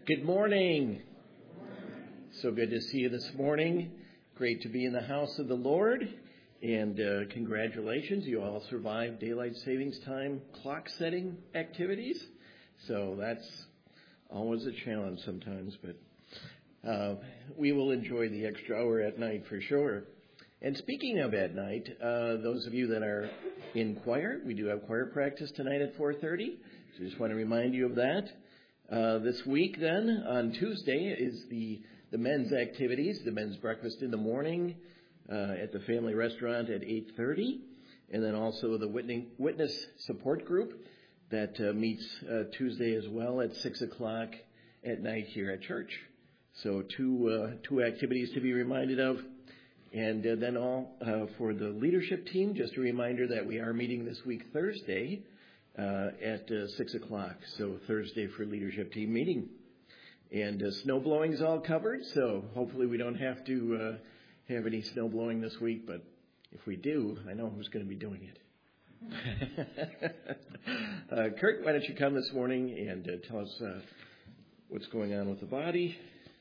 Good morning. So good to see you this morning. Great to be in the house of the Lord. And congratulations, you all survived daylight savings time clock setting activities. So that's always a challenge sometimes, but we will enjoy the extra hour at night for sure. And speaking of at night, those of you that are in choir, we do have choir practice tonight at 4:30. So just want to remind you of that. This week then, on Tuesday, is the men's activities, the men's breakfast in the morning at the family restaurant at 8:30, and then also the witness support group that meets Tuesday as well at 6 o'clock at night here at church. So two activities to be reminded of. And then for the leadership team, just a reminder that we are meeting this week Thursday at 6 o'clock. So Thursday for leadership team meeting. And snow blowing is all covered, so hopefully we don't have to have any snow blowing this week. But if we do, I know who's going to be doing it. Kurt, why don't you come this morning and tell us what's going on with the body?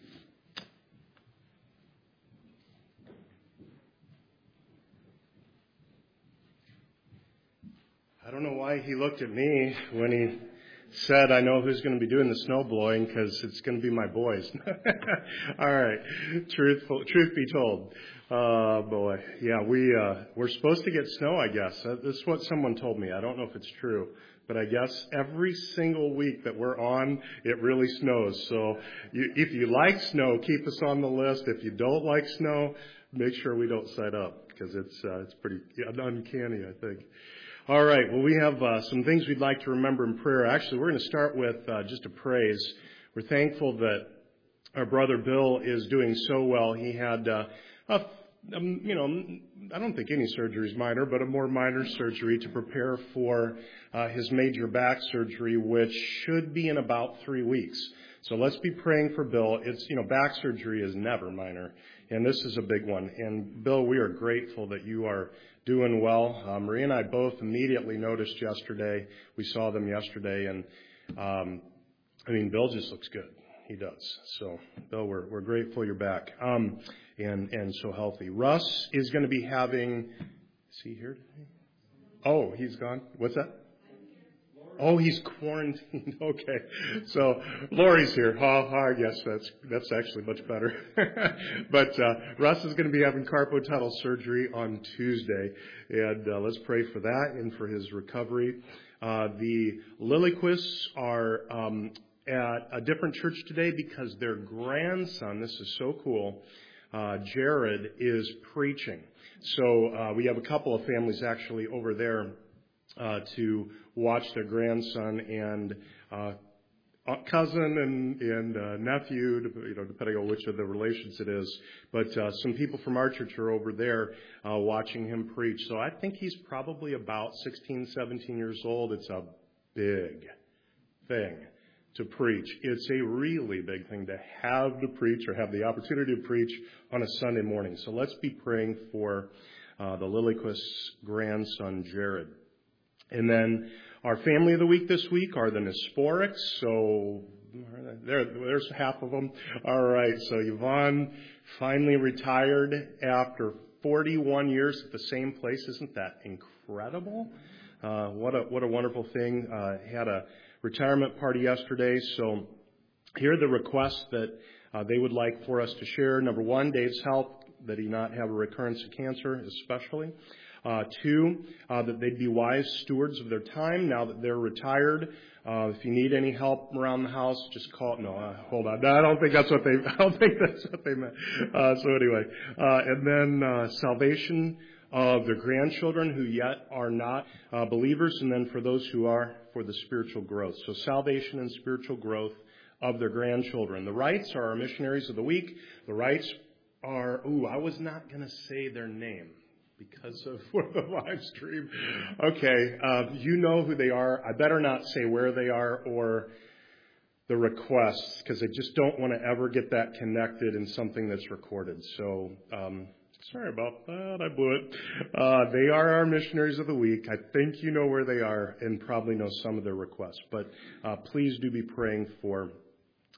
I don't know why he looked at me when he said, I know who's going to be doing the snow blowing, because it's going to be my boys. All right. Truth be told. Boy. Yeah, we're supposed to get snow, I guess. This is what someone told me. I don't know if it's true. But I guess every single week that we're on, it really snows. So if you like snow, keep us on the list. If you don't like snow, make sure we don't sign up, because it's pretty uncanny, I think. All right, well, we have some things we'd like to remember in prayer. Actually, we're going to start with just a praise. We're thankful that our brother Bill is doing so well. He had, I don't think any surgery is minor, but a more minor surgery to prepare for his major back surgery, which should be in about 3 weeks. So let's be praying for Bill. It's, back surgery is never minor, and this is a big one. And Bill, we are grateful that you are doing well. Maria and I both immediately noticed yesterday. We saw them yesterday, and Bill just looks good. He does. So, Bill, we're grateful you're back and so healthy. Russ is going to be having. Is he here today? Oh, he's gone. What's that? Oh, he's quarantined. Okay. So Lori's here. I guess that's actually much better. But Russ is going to be having carpal tunnel surgery on Tuesday. And let's pray for that and for his recovery. The Lilyquists are at a different church today because their grandson, this is so cool, Jared, is preaching. So we have a couple of families actually over there to watch their grandson and cousin and nephew, depending on which of the relations it is. But some people from our church are over there watching him preach. So I think he's probably about 16, 17 years old. It's a big thing to preach. It's a really big thing to have to preach or have the opportunity to preach on a Sunday morning. So let's be praying for the Lilyquist's grandson, Jared. And then our family of the week this week are the Nisporics. So there's half of them. All right. So Yvonne finally retired after 41 years at the same place. Isn't that incredible? What a wonderful thing. Had a retirement party yesterday. So here are the requests that they would like for us to share. Number one, Dave's health, that he not have a recurrence of cancer, especially. Two, that they'd be wise stewards of their time now that they're retired. If you need any help around the house, just call. No, hold on. No, I don't think that's what they meant. So anyway, and then salvation of their grandchildren who yet are not believers, and then for those who are, for the spiritual growth. So salvation and spiritual growth of their grandchildren. The Wrights are our missionaries of the week. The Wrights are. I was not going to say their name because of the live stream. Okay, you know who they are. I better not say where they are or the requests, because I just don't want to ever get that connected in something that's recorded. So, sorry about that. I blew it. They are our missionaries of the week. I think you know where they are and probably know some of their requests. But please do be praying for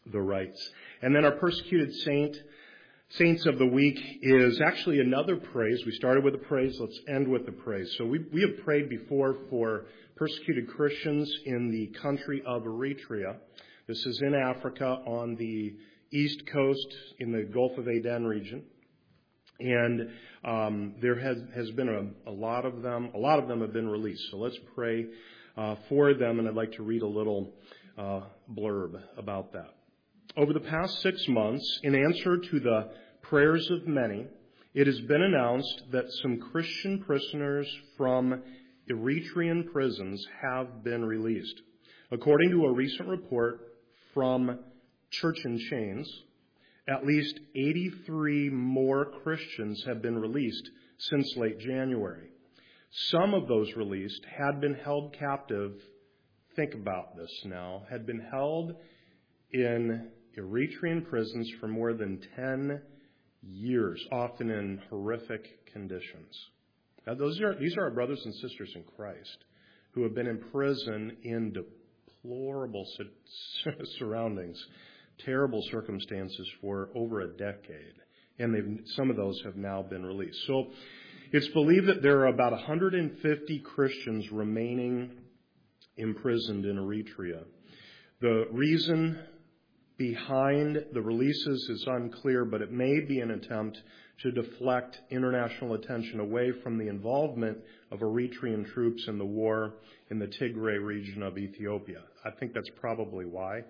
the rights. And then our persecuted Saints of the Week is actually another praise. We started with a praise. Let's end with a praise. So we have prayed before for persecuted Christians in the country of Eritrea. This is in Africa on the east coast in the Gulf of Aden region. And there has been a lot of them. A lot of them have been released. So let's pray for them. And I'd like to read a little blurb about that. Over the past 6 months, in answer to the prayers of many, it has been announced that some Christian prisoners from Eritrean prisons have been released. According to a recent report from Church in Chains, at least 83 more Christians have been released since late January. Some of those released had been held captive, think about this now, had been held in Eritrean prisons for more than 10 years, often in horrific conditions. Now, these are our brothers and sisters in Christ who have been in prison in deplorable surroundings, terrible circumstances for over a decade. And some of those have now been released. So it's believed that there are about 150 Christians remaining imprisoned in Eritrea. The reason behind the releases is unclear, but it may be an attempt to deflect international attention away from the involvement of Eritrean troops in the war in the Tigray region of Ethiopia. I think that's probably why.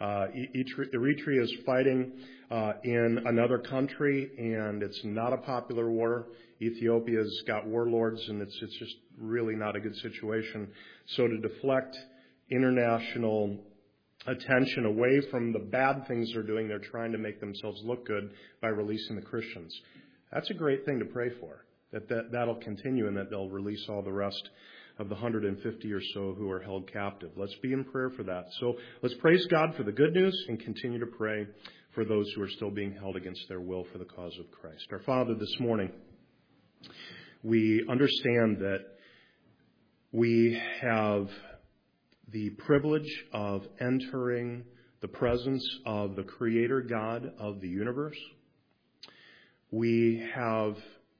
Eritrea is fighting in another country, and it's not a popular war. Ethiopia's got warlords, and it's just really not a good situation. So to deflect international attention away from the bad things they're doing, they're trying to make themselves look good by releasing the Christians. That's a great thing to pray for, that'll continue and that they'll release all the rest of the 150 or so who are held captive. Let's be in prayer for that. So let's praise God for the good news and continue to pray for those who are still being held against their will for the cause of Christ. Our Father, this morning, we understand that we have the privilege of entering the presence of the Creator God of the universe. We have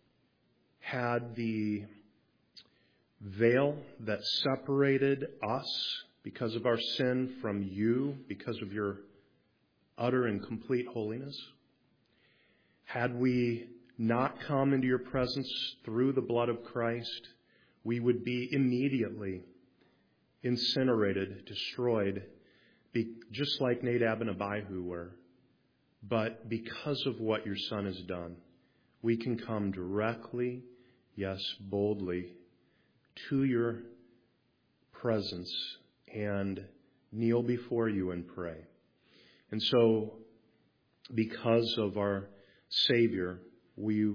had the veil that separated us because of our sin from you, because of your utter and complete holiness. Had we not come into your presence through the blood of Christ, we would be immediately incinerated, destroyed, just like Nadab and Abihu were. But because of what your Son has done, we can come directly, yes, boldly, to your presence and kneel before you and pray. And so, because of our Savior, we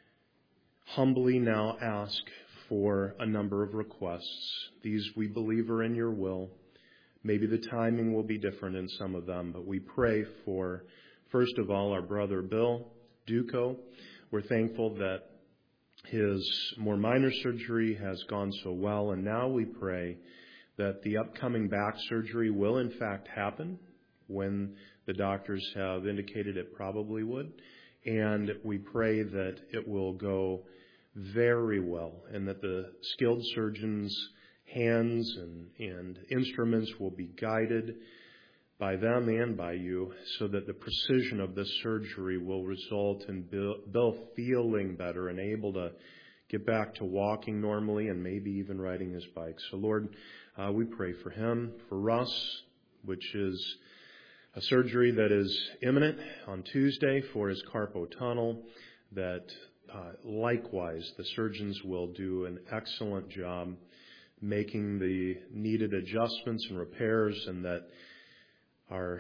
humbly now ask for a number of requests. These we believe are in your will. Maybe the timing will be different in some of them, but we pray for, first of all, our brother Bill Duco. We're thankful that his more minor surgery has gone so well, and now we pray that the upcoming back surgery will in fact happen when the doctors have indicated it probably would. And we pray that it will go very well, and that the skilled surgeon's hands and instruments will be guided by them and by you, so that the precision of this surgery will result in Bill feeling better and able to get back to walking normally and maybe even riding his bike. So Lord, we pray for him, for Russ, which is a surgery that is imminent on Tuesday for his carpal tunnel, that likewise the surgeons will do an excellent job making the needed adjustments and repairs, and that our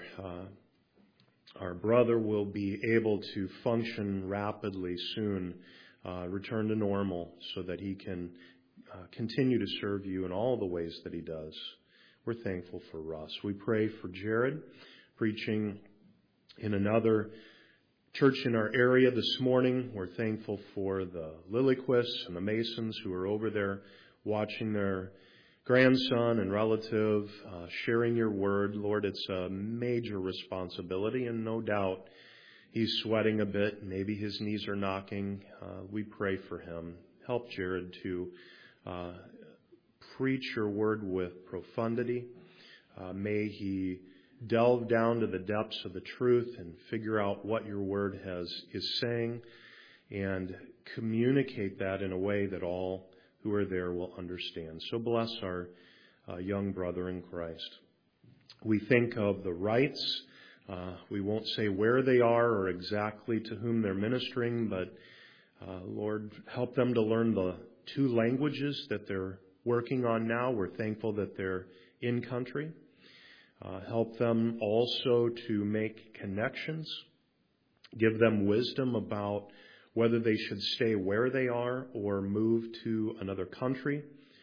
brother will be able to function rapidly soon, return to normal, so that he can continue to serve you in all the ways that he does. We're thankful for Russ. We pray for Jared, preaching in another church in our area this morning. We're thankful for the Lilyquists and the Masons who are over there watching their grandson and relative, sharing your word. Lord, it's a major responsibility, and no doubt he's sweating a bit. Maybe his knees are knocking. We pray for him. Help Jared to preach your word with profundity. May he delve down to the depths of the truth and figure out what your word is saying, and communicate that in a way that all who are there will understand. So bless our young brother in Christ. We think of the Wrights. We won't say where they are or exactly to whom they're ministering, but Lord, help them to learn the 2 languages that they're working on now. We're thankful that they're in country. Help them also to make connections. Give them wisdom about whether they should stay where they are or move to another country.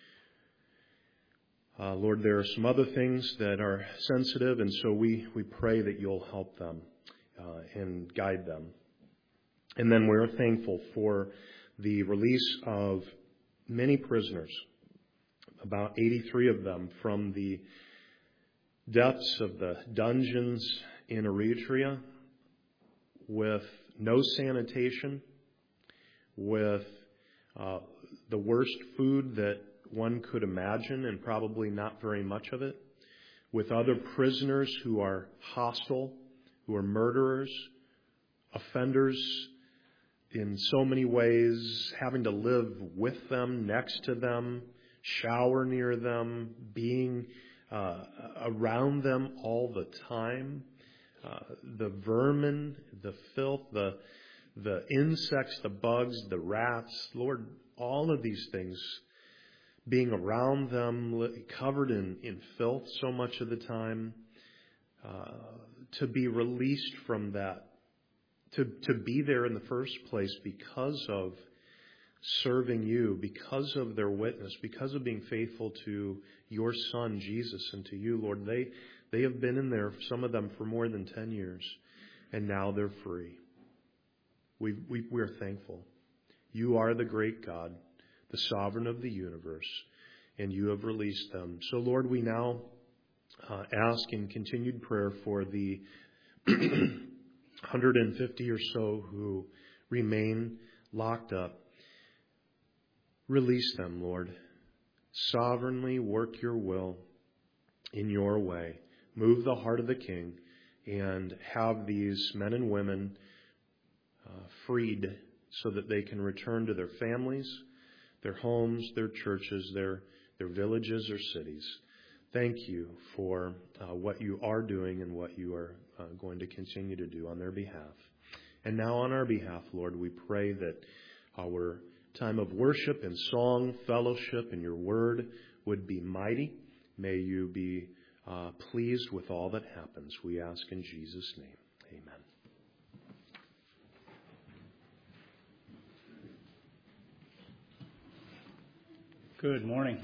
Lord, there are some other things that are sensitive, and so we pray that you'll help them and guide them. And then we're thankful for the release of many prisoners, about 83 of them, from the depths of the dungeons in Eritrea, with no sanitation, with the worst food that one could imagine, and probably not very much of it, with other prisoners who are hostile, who are murderers, offenders in so many ways, having to live with them, next to them, shower near them, being around them all the time. The vermin, the filth, the insects, the bugs, the rats, Lord, all of these things being around them, covered in filth so much of the time, to be released from that, to be there in the first place because of serving you, because of their witness, because of being faithful to your Son, Jesus, and to you, Lord. They have been in there, some of them, for more than 10 years, and now they're free. We're thankful. You are the great God, the sovereign of the universe, and you have released them. So, Lord, we now ask in continued prayer for the 150 or so who remain locked up. Release them, Lord. Sovereignly work your will in your way. Move the heart of the King and have these men and women freed so that they can return to their families, their homes, their churches, their villages or cities. Thank you for what you are doing and what you are going to continue to do on their behalf. And now on our behalf, Lord, we pray that our time of worship and song, fellowship in your word would be mighty. May you be pleased with all that happens. We ask in Jesus' name. Amen. Good morning.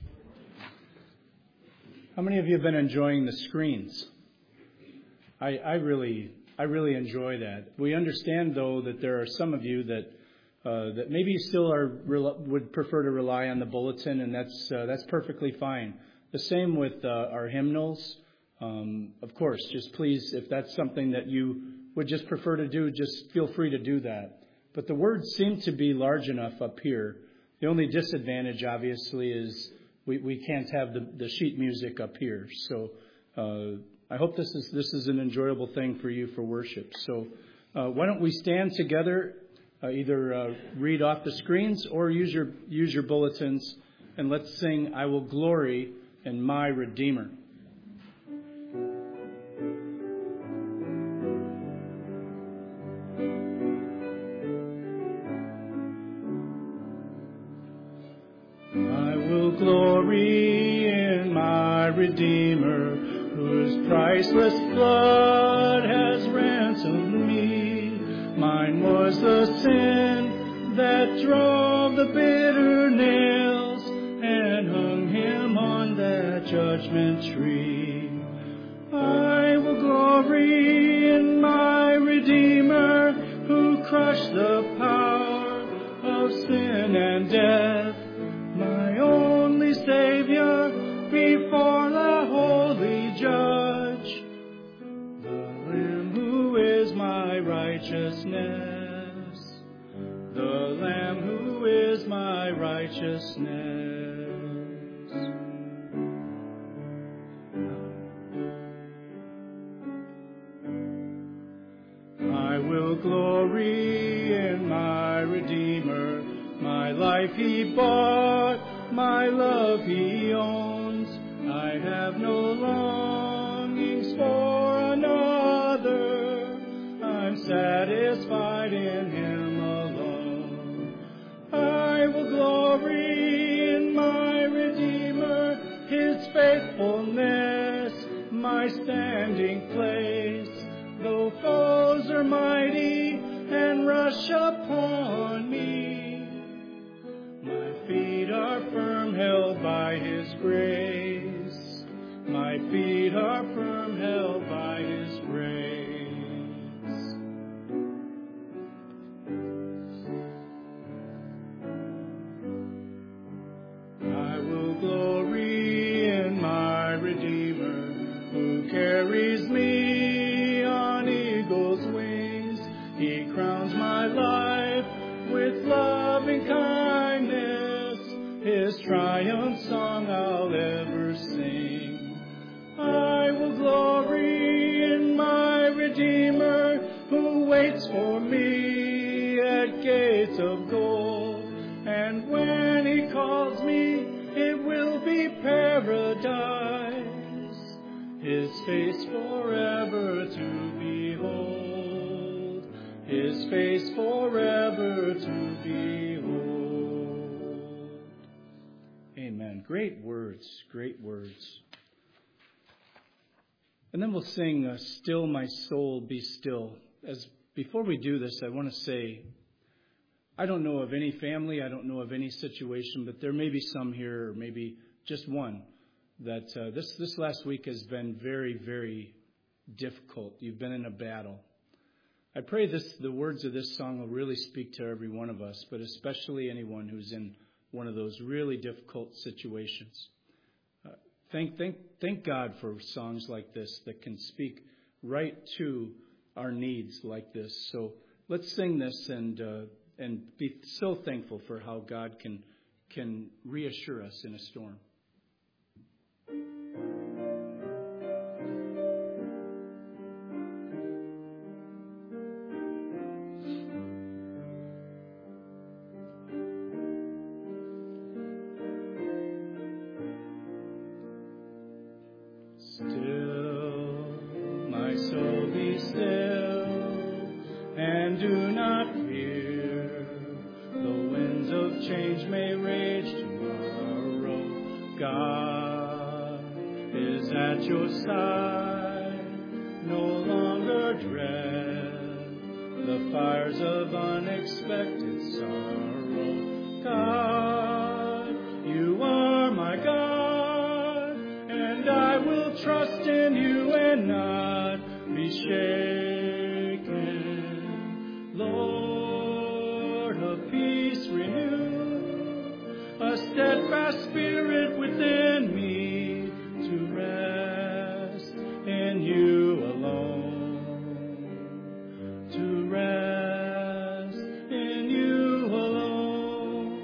How many of you have been enjoying the screens? I really enjoy that. We understand, though, that there are some of you that maybe still would prefer to rely on the bulletin, and that's perfectly fine. The same with our hymnals. Of course, just please, if that's something that you would just prefer to do, just feel free to do that. But the words seem to be large enough up here. The only disadvantage, obviously, is we can't have the sheet music up here. So I hope this is an enjoyable thing for you for worship. So why don't we stand together, either read off the screens or use your bulletins, and let's sing "I Will Glory in My Redeemer." Glory in my Redeemer, whose priceless blood has ransomed me. Mine was the sin that drove the bitter nails and hung him on that judgment tree. I will glory in my Redeemer, who crushed the power of sin and death. My only Savior, righteousness. I will glory in my Redeemer. My life he bought, my love he owns. I have no longings for another. I'm satisfied in him alone. I will glory in my Redeemer, his faithfulness, my standing place. Though foes are mighty and rush upon me, my feet are firm, held by his grace. My feet are firm, held by his grace. I will glory in my Redeemer, who carries me on eagle's wings. He crowns my life with loving kindness. His triumph song I'll ever sing. I will glory in my Redeemer, who waits for me at gates of gold. And when he calls me, it will be paradise, his face forever to behold, his face forever to behold. Amen. Great words, great words. And then we'll sing, Still My Soul, Be Still. Before we do this, I want to say, I don't know of any family, I don't know of any situation, but there may be some here, or maybe just one, that this last week has been very, very difficult. You've been in a battle. I pray the words of this song will really speak to every one of us, but especially anyone who's in one of those really difficult situations. Thank God for songs like this that can speak right to our needs like this. So let's sing this and be so thankful for how God can reassure us in a storm. Your side, no longer dread the fires of unexpected sorrow. God, you are my God, and I will trust in you and not be shaken. Lord of peace, renew a steadfast spirit within me to rest in you alone, to rest in you alone.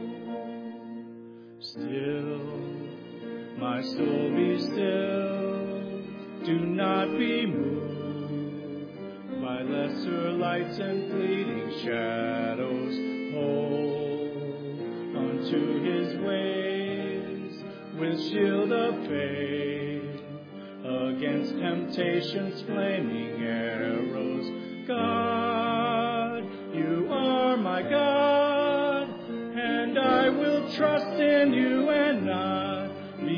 Still, my soul be still, do not be moved by lesser lights and fleeting shadows. Hold onto his ways with shield of faith against temptation's flaming arrows. God, you are my God, and I will trust in you and not be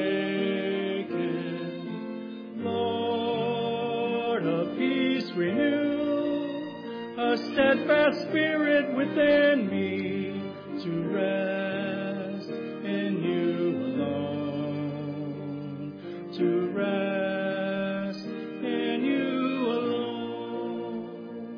shaken. Lord of peace, renew a steadfast spirit within me to rest in you alone, to rest in you alone.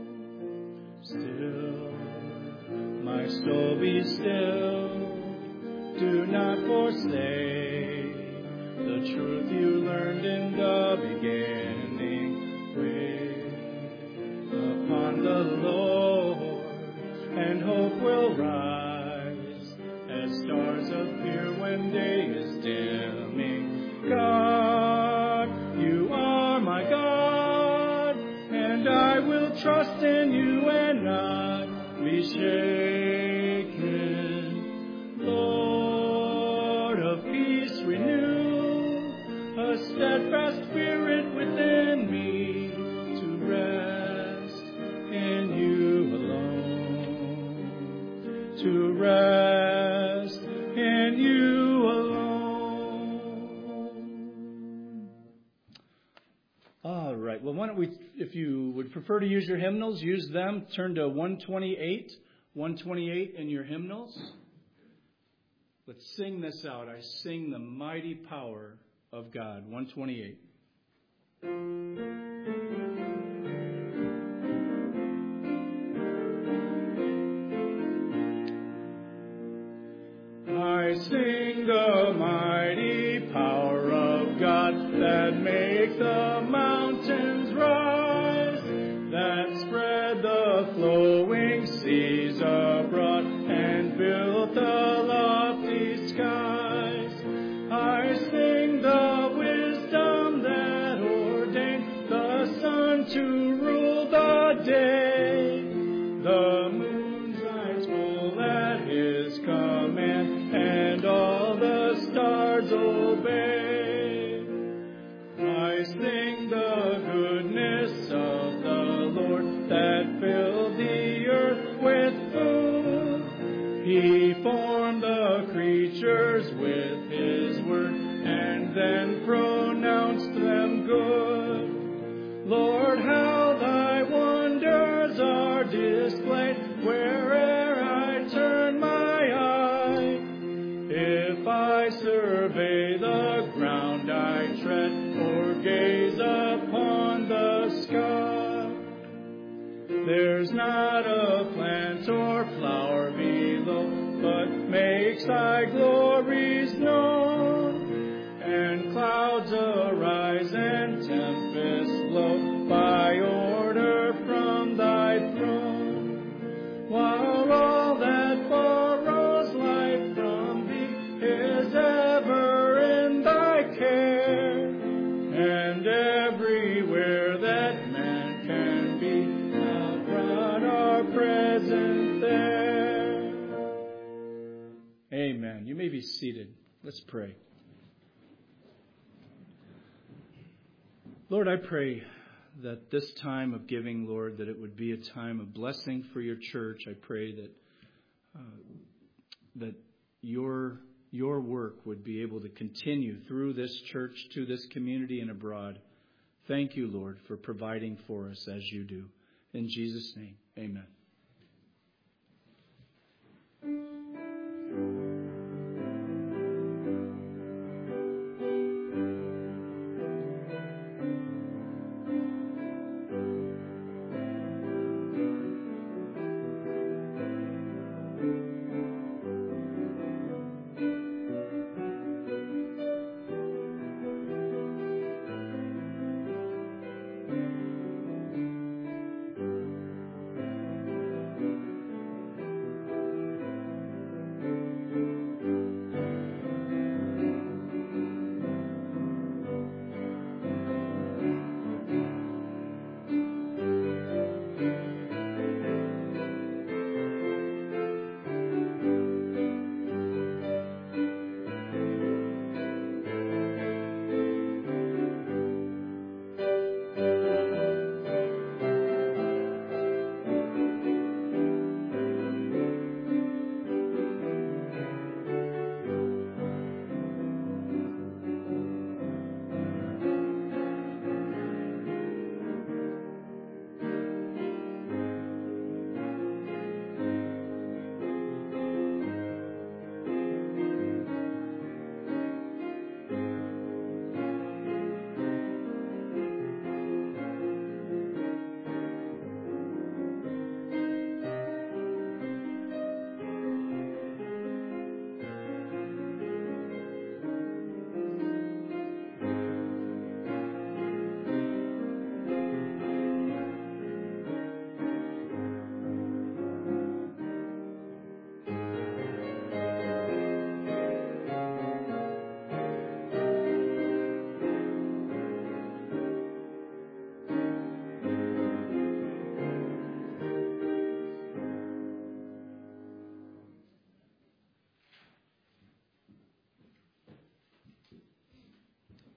Still, my soul be still, do not forsake the truth you learned in the beginning. Wait upon the Lord, and hope will rise as stars be shaken. Lord of peace, renew a steadfast spirit within me to rest in you alone. To rest in you alone. All right. Well, why don't we, if you would prefer to use your hymnals, use them. Turn to 128. 128 in your hymnals. Let's sing this out. I sing the mighty power of God. 128. I sing the mighty power of God that makes the mountains rise, that spread the flowing seas abroad and built the lofty skies. I sing the wisdom that ordained the sun to rule the day, the moon shines full at his command, and all the stars obey. I sing the goodness of the Lord that filled the earth with food. He formed the creatures with his word and then pronounced them good. Lord, how thy wonders are displayed where'er I turn my eye. If I survey the ground I tread or gaze upon the sky, there's not a plant or flower below, but makes thy glories known. And clouds arise and tempests blow by order from thy throne. While all that borrows life from thee is ever in thy care, and everywhere that man can be, thou God are present there. Amen. You may be seated. Let's pray. Lord, I pray that this time of giving, Lord, that it would be a time of blessing for your church. I pray that your work would be able to continue through this church to this community and abroad. Thank you, Lord, for providing for us as you do. In Jesus' name, amen.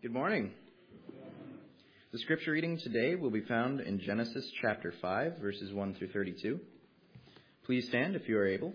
Good morning. The scripture reading today will be found in Genesis chapter 5, verses 1 through 32. Please stand if you are able.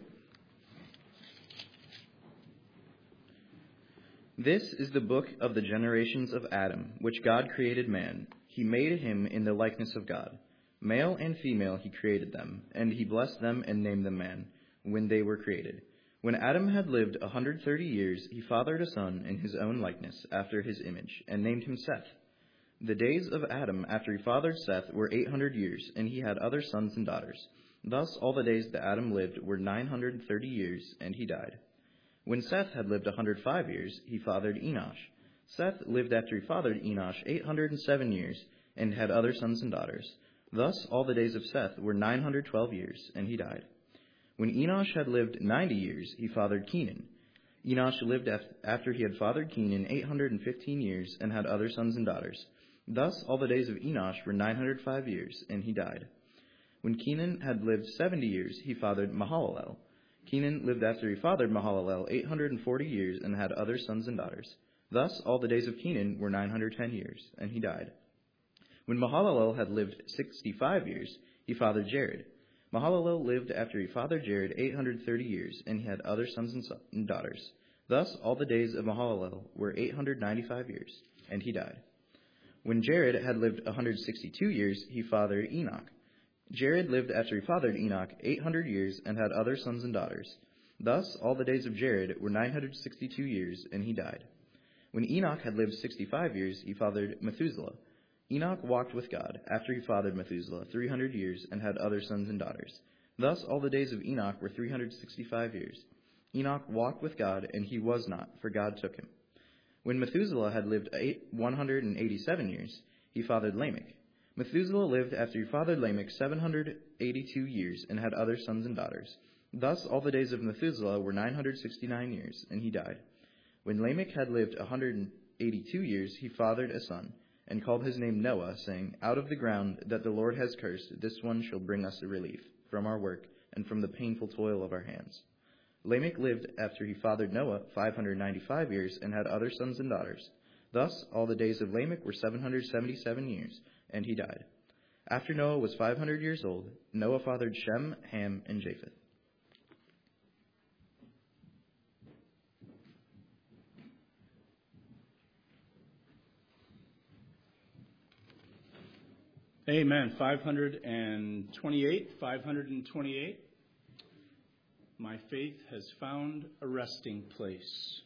This is the book of the generations of Adam, which God created man. He made him in the likeness of God. Male and female he created them, and he blessed them and named them man when they were created. When Adam had lived 130 years, he fathered a son in his own likeness, after his image, and named him Seth. The days of Adam after he fathered Seth were 800 years, and he had other sons and daughters. Thus all the days that Adam lived were 930 years, and he died. When Seth had lived 105 years, he fathered Enosh. Seth lived after he fathered Enosh 807 years, and had other sons and daughters. Thus all the days of Seth were 912 years, and he died. When Enosh had lived 90 years, he fathered Kenan. Enosh lived after he had fathered Kenan 815 years, and had other sons and daughters. Thus all the days of Enosh were 905 years, and he died. When Kenan had lived 70 years, he fathered Mahalalel. Kenan lived after he fathered Mahalalel 840 years, and had other sons and daughters. Thus all the days of Kenan were 910 years, and he died. When Mahalalel had lived 65 years, he fathered Jared. Mahalalel lived after he fathered Jared 830 years, and he had other sons and daughters. Thus all the days of Mahalalel were 895 years, and he died. When Jared had lived 162 years, he fathered Enoch. Jared lived after he fathered Enoch 800 years, and had other sons and daughters. Thus all the days of Jared were 962 years, and he died. When Enoch had lived 65 years, he fathered Methuselah. Enoch walked with God after he fathered Methuselah 300 years, and had other sons and daughters. Thus all the days of Enoch were 365 years. Enoch walked with God, and he was not, for God took him. When Methuselah had lived 187 years, he fathered Lamech. Methuselah lived after he fathered Lamech 782 years, and had other sons and daughters. Thus all the days of Methuselah were 969 years, and he died. When Lamech had lived 182 years, he fathered a son, and called his name Noah, saying, Out of the ground that the Lord has cursed, this one shall bring us a relief from our work, and from the painful toil of our hands. Lamech lived after he fathered Noah 595 years, and had other sons and daughters. Thus all the days of Lamech were 777 years, and he died. After Noah was 500 years old, Noah fathered Shem, Ham, and Japheth. Amen. 528. My faith has found a resting place.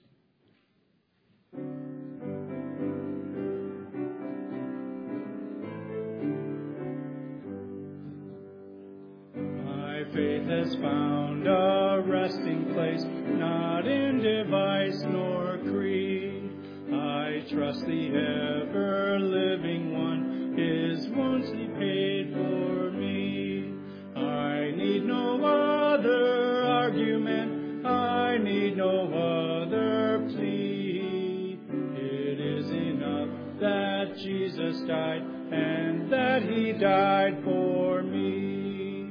My faith has found a resting place, not in device nor creed. I trust the ever-living one, his wounds he paid for me. I need no other argument, I need no other plea. It is enough that Jesus died, and that he died for me.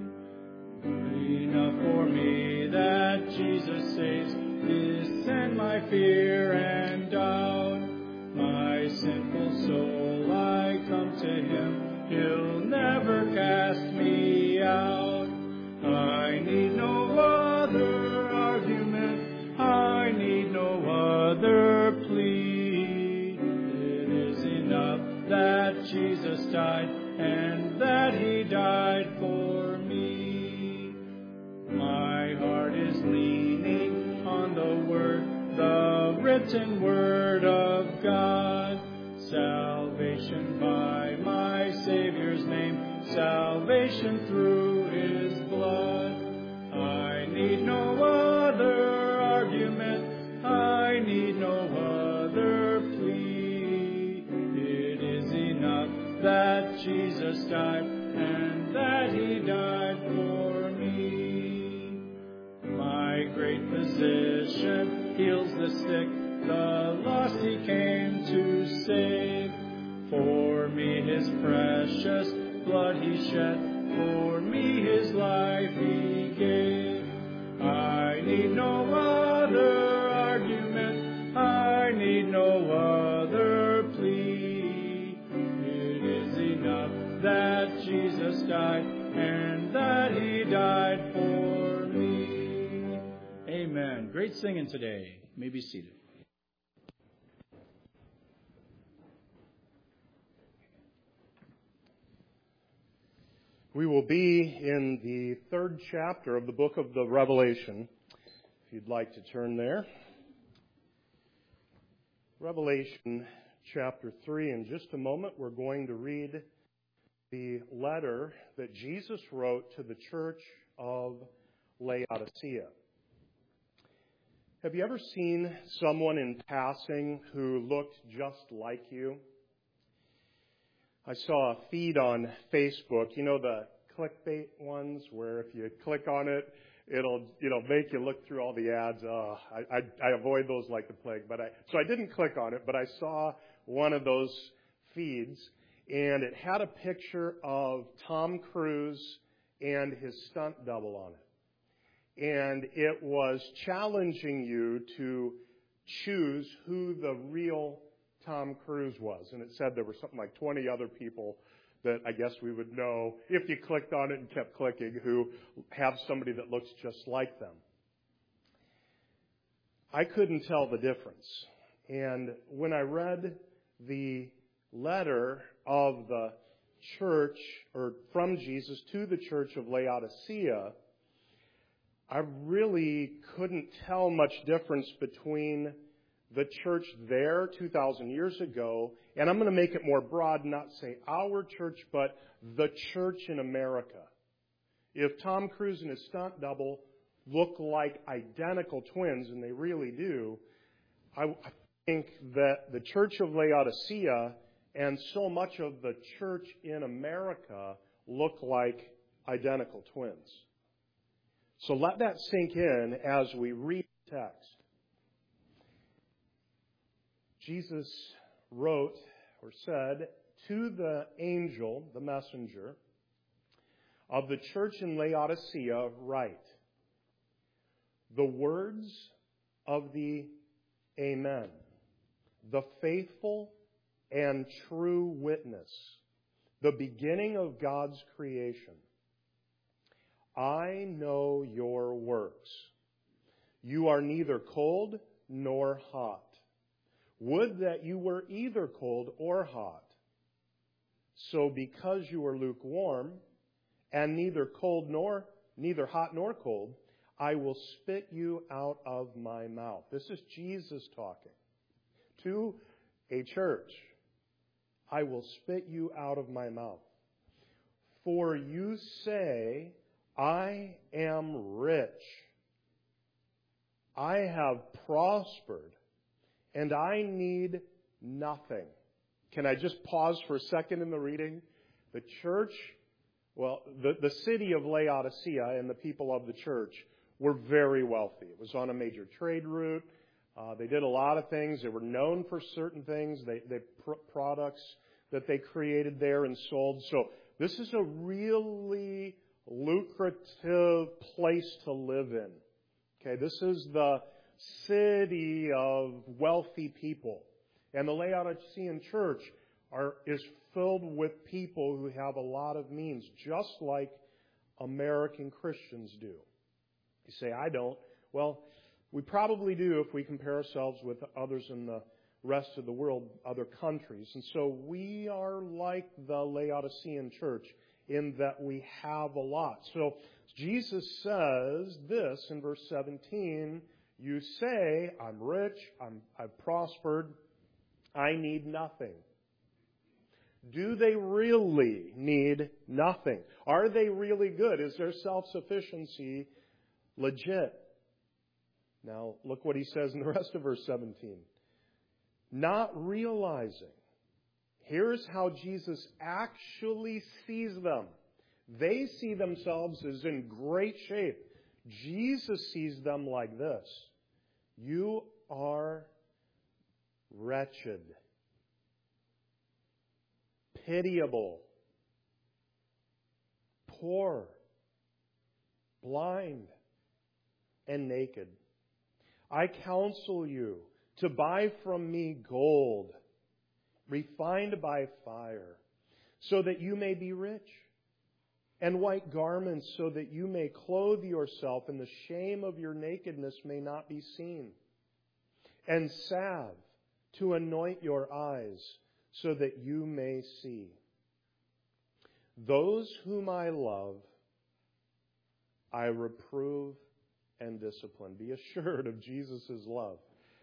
Enough for me that Jesus saves, discern my fear and doubt. My sinful soul, I come to him, he'll never cast me out. I need no other argument, I need no other plea. It is enough that Jesus died, and that he died for me. My heart is leaning on the word, the written word of God. Salvation by my Savior's name, salvation through his blood. I need no other argument, I need no other plea. It is enough that Jesus died, and that he died for me. My great physician heals the sick, the lost he came to save. For me his precious blood he shed, for me his life he gave. I need no other argument, I need no other plea. died, and that He died for me. Amen. Great singing today. You may be seated. We will be in the 3rd chapter of the book of the Revelation, if you'd like to turn there. Revelation chapter 3. In just a moment, we're going to read the letter that Jesus wrote to the church of Laodicea. Have you ever seen someone in passing who looked just like you? I saw a feed on Facebook, you know, the clickbait ones where if you click on it, it'll make you look through all the ads. I avoid those like the plague. So I didn't click on it, but I saw one of those feeds, and it had a picture of Tom Cruise and his stunt double on it. And it was challenging you to choose who the real Tom Cruise was. And it said there were something like 20 other people that I guess we would know if you clicked on it and kept clicking who have somebody that looks just like them. I couldn't tell the difference. And when I read the letter of the church, or from Jesus to the church of Laodicea, I really couldn't tell much difference between the church there 2,000 years ago, and I'm going to make it more broad, not say our church, but the church in America. If Tom Cruise and his stunt double look like identical twins, and they really do, I think that the church of Laodicea and so much of the church in America look like identical twins. So let that sink in as we read the text. Jesus wrote or said to the angel, the messenger, of the church in Laodicea, write, the words of the Amen, the faithful and true witness, the beginning of God's creation. I know your works. You are neither cold nor hot. Would that you were either cold or hot. So because you are lukewarm, and neither hot nor cold, I will spit you out of my mouth. This is Jesus talking to a church. I will spit you out of my mouth. For you say, I am rich. I have prospered, and I need nothing. Can I just pause for a second in the reading? The church, the city of Laodicea and the people of the church were very wealthy. It was on a major trade route. They did a lot of things. They were known for certain things. They products that they created there and sold. So this is a really lucrative place to live in. Okay, this is the city of wealthy people. And the Laodicean church is filled with people who have a lot of means, just like American Christians do. You say, I don't. Well, we probably do if we compare ourselves with others in the rest of the world, other countries. And so we are like the Laodicean church in that we have a lot. So Jesus says this in verse 17, you say, I'm rich, I've prospered, I need nothing. Do they really need nothing? Are they really good? Is their self-sufficiency legit? Now, look what he says in the rest of verse 17. Not realizing. Here's how Jesus actually sees them. They see themselves as in great shape. Jesus sees them like this. You are wretched, pitiable, poor, blind, and naked. I counsel you to buy from me gold, refined by fire, so that you may be rich, and white garments so that you may clothe yourself and the shame of your nakedness may not be seen, and salve to anoint your eyes so that you may see. Those whom I love, I reprove and discipline. Be assured of Jesus' love.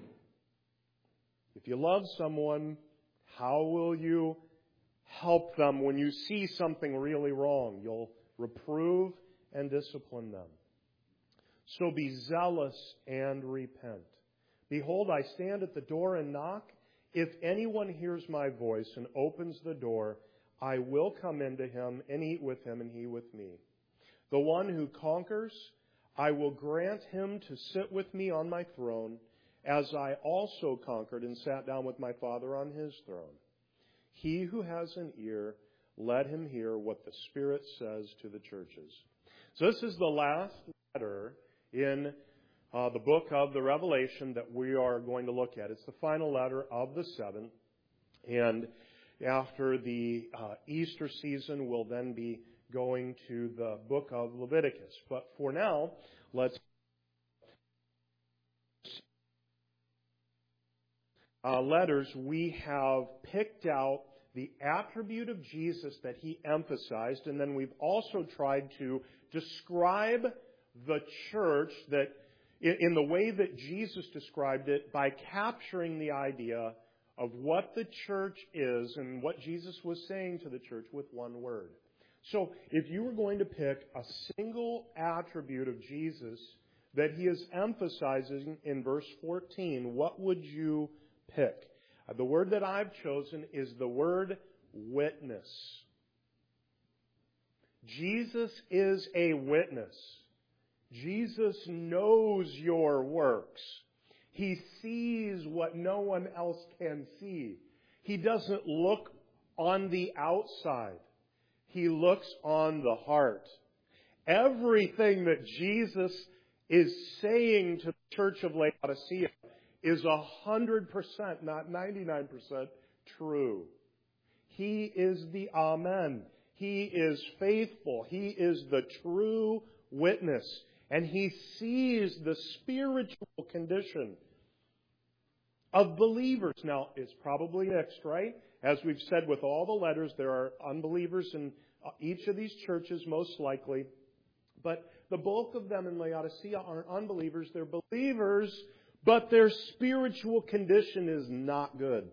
If you love someone, how will you help them when you see something really wrong? You'll reprove and discipline them. So be zealous and repent. Behold, I stand at the door and knock. If anyone hears my voice and opens the door, I will come into him and eat with him and he with me. The one who conquers, I will grant him to sit with me on my throne, as I also conquered and sat down with my Father on his throne. He who has an ear, let him hear what the Spirit says to the churches. So this is the last letter in the book of the Revelation that we are going to look at. It's the final letter of the seven. And after the Easter season, we'll then be going to the book of Leviticus. But for now, let's letters, we have picked out the attribute of Jesus that he emphasized, and then we've also tried to describe the church that in the way that Jesus described it by capturing the idea of what the church is and what Jesus was saying to the church with one word. So if you were going to pick a single attribute of Jesus that he is emphasizing in verse 14, what would you pick? The word that I've chosen is the word witness. Jesus is a witness. Jesus knows your works. He sees what no one else can see. He doesn't look on the outside. He looks on the heart. Everything that Jesus is saying to the church of Laodicea is 100%, not 99% true. He is the Amen. He is faithful. He is the true witness. And he sees the spiritual condition of believers. Now, it's probably mixed, right? As we've said with all the letters, there are unbelievers in each of these churches, most likely. But the bulk of them in Laodicea aren't unbelievers. They're believers, but their spiritual condition is not good.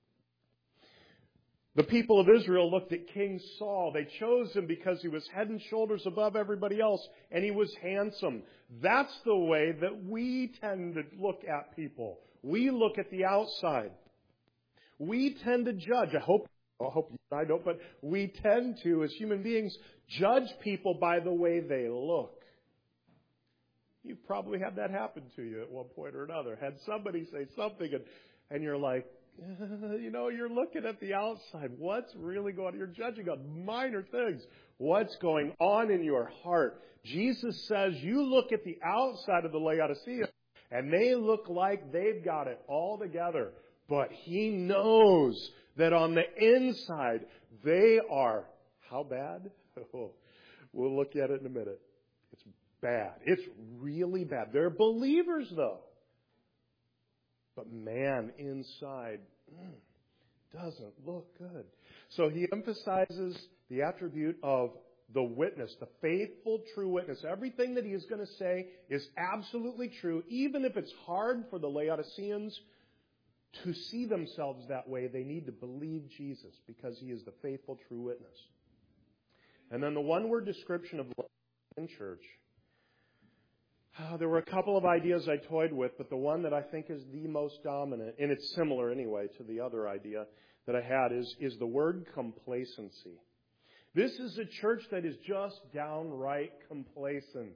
The people of Israel looked at King Saul. They chose him because he was head and shoulders above everybody else, and he was handsome. That's the way that we tend to look at people. We look at the outside. We tend to judge. I hope I don't, but we tend to, as human beings, judge people by the way they look. You've probably had that happen to you at one point or another. Had somebody say something and you're like, you're looking at the outside. What's really going on? You're judging on minor things. What's going on in your heart? Jesus says you look at the outside of the Laodicea and they look like they've got it all together. But he knows that on the inside they are, how bad? We'll look at it in a minute. It's bad. It's really bad. They're believers though. But man, inside doesn't look good. So he emphasizes the attribute of the witness, the faithful, true witness. Everything that he is going to say is absolutely true. Even if it's hard for the Laodiceans to see themselves that way, they need to believe Jesus because he is the faithful, true witness. And then the one-word description of the Laodicean church. There were a couple of ideas I toyed with, but the one that I think is the most dominant, and it's similar anyway to the other idea that I had, is the word complacency. This is a church that is just downright complacent.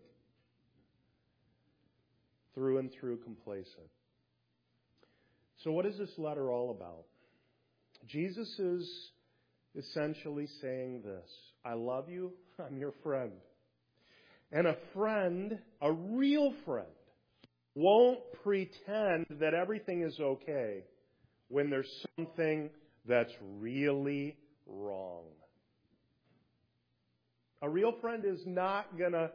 Through and through complacent. So what is this letter all about? Jesus is essentially saying this: I love you, I'm your friend. And a friend, a real friend, won't pretend that everything is okay when there's something that's really wrong. A real friend is not going to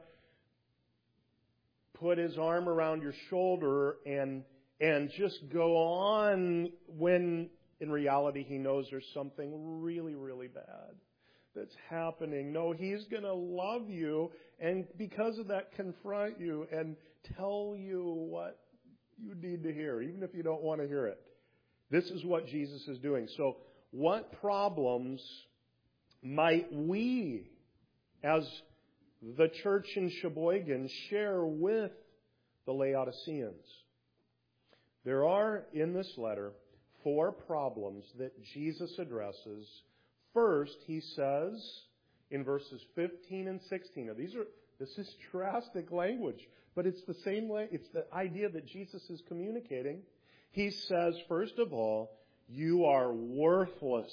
put his arm around your shoulder and just go on when in reality he knows there's something really, really bad that's happening. No, he's going to love you and because of that confront you and tell you what you need to hear, even if you don't want to hear it. This is what Jesus is doing. So what problems might we, as the church in Sheboygan, share with the Laodiceans? There are, in this letter, 4 problems that Jesus addresses. First, he says in verses 15 and 16. Now, this is drastic language, but it's the same way. It's the idea that Jesus is communicating. He says, first of all, you are worthless,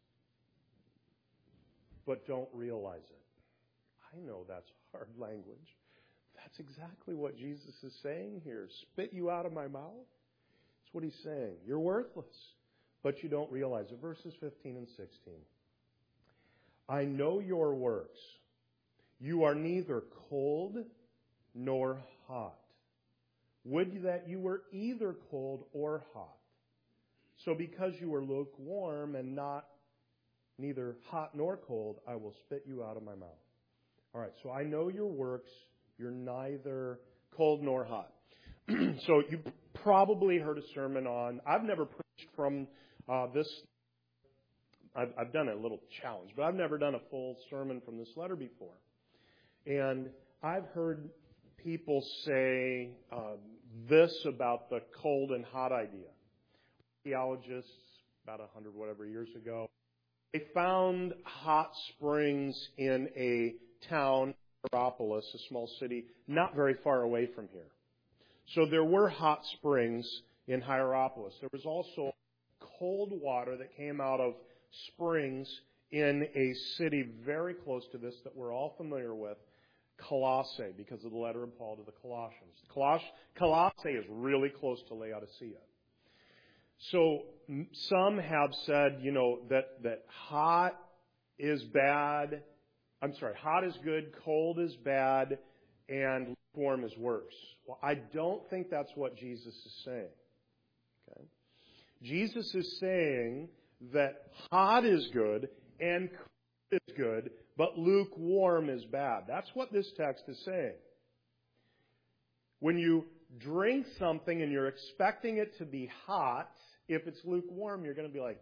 but don't realize it. I know that's hard language. That's exactly what Jesus is saying here. Spit you out of my mouth? That's what he's saying. You're worthless, but you don't realize it. Verses 15 and 16. I know your works. You are neither cold nor hot. Would that you were either cold or hot. So because you are lukewarm and neither hot nor cold, I will spit you out of my mouth. All right, so I know your works. You're neither cold nor hot. So you probably heard a sermon on, I've never preached from this. I've done a little challenge, but I've never done a full sermon from this letter before. And I've heard people say this about the cold and hot idea. Archaeologists, about 100 whatever years ago, they found hot springs in a town, Hierapolis, a small city, not very far away from here. So there were hot springs in Hierapolis. There was also cold water that came out of springs in a city very close to this that we're all familiar with, Colossae, because of the letter of Paul to the Colossians. Colossae is really close to Laodicea. So some have said, that hot is bad. I'm sorry, hot is good, cold is bad, and lukewarm is worse. Well, I don't think that's what Jesus is saying. Okay? Jesus is saying that hot is good and cold is good, but lukewarm is bad. That's what this text is saying. When you drink something and you're expecting it to be hot, if it's lukewarm, you're going to be like,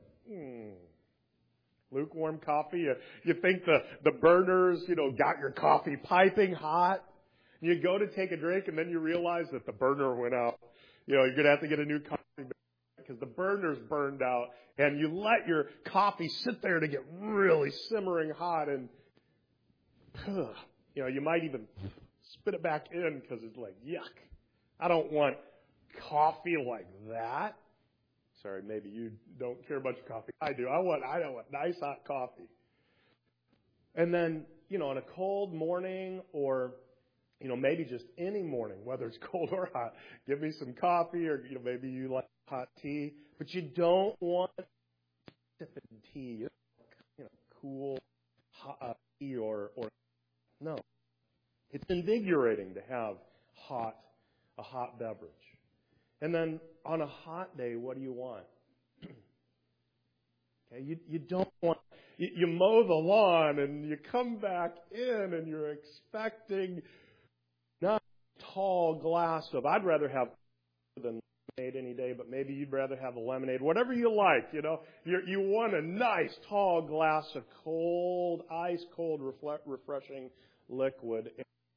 lukewarm coffee. You think the burners, got your coffee piping hot. You go to take a drink and then you realize that the burner went out. You're going to have to get a new coffee because the burner's burned out. And you let your coffee sit there to get really simmering hot. And, you might even spit it back in because it's like, yuck. I don't want coffee like that. Sorry, maybe you don't care much coffee. I do. I want nice hot coffee. And then, on a cold morning or, maybe just any morning, whether it's cold or hot, give me some coffee or, maybe you like hot tea. But you don't want sipping tea. You don't want, cool hot tea or no. It's invigorating to have a hot beverage. And then on a hot day, what do you want? Okay, you don't want, you mow the lawn and you come back in and you're expecting not a tall glass of, I'd rather have than lemonade any day, but maybe you'd rather have a lemonade, whatever you like, you want a nice tall glass of cold, ice cold, refreshing liquid.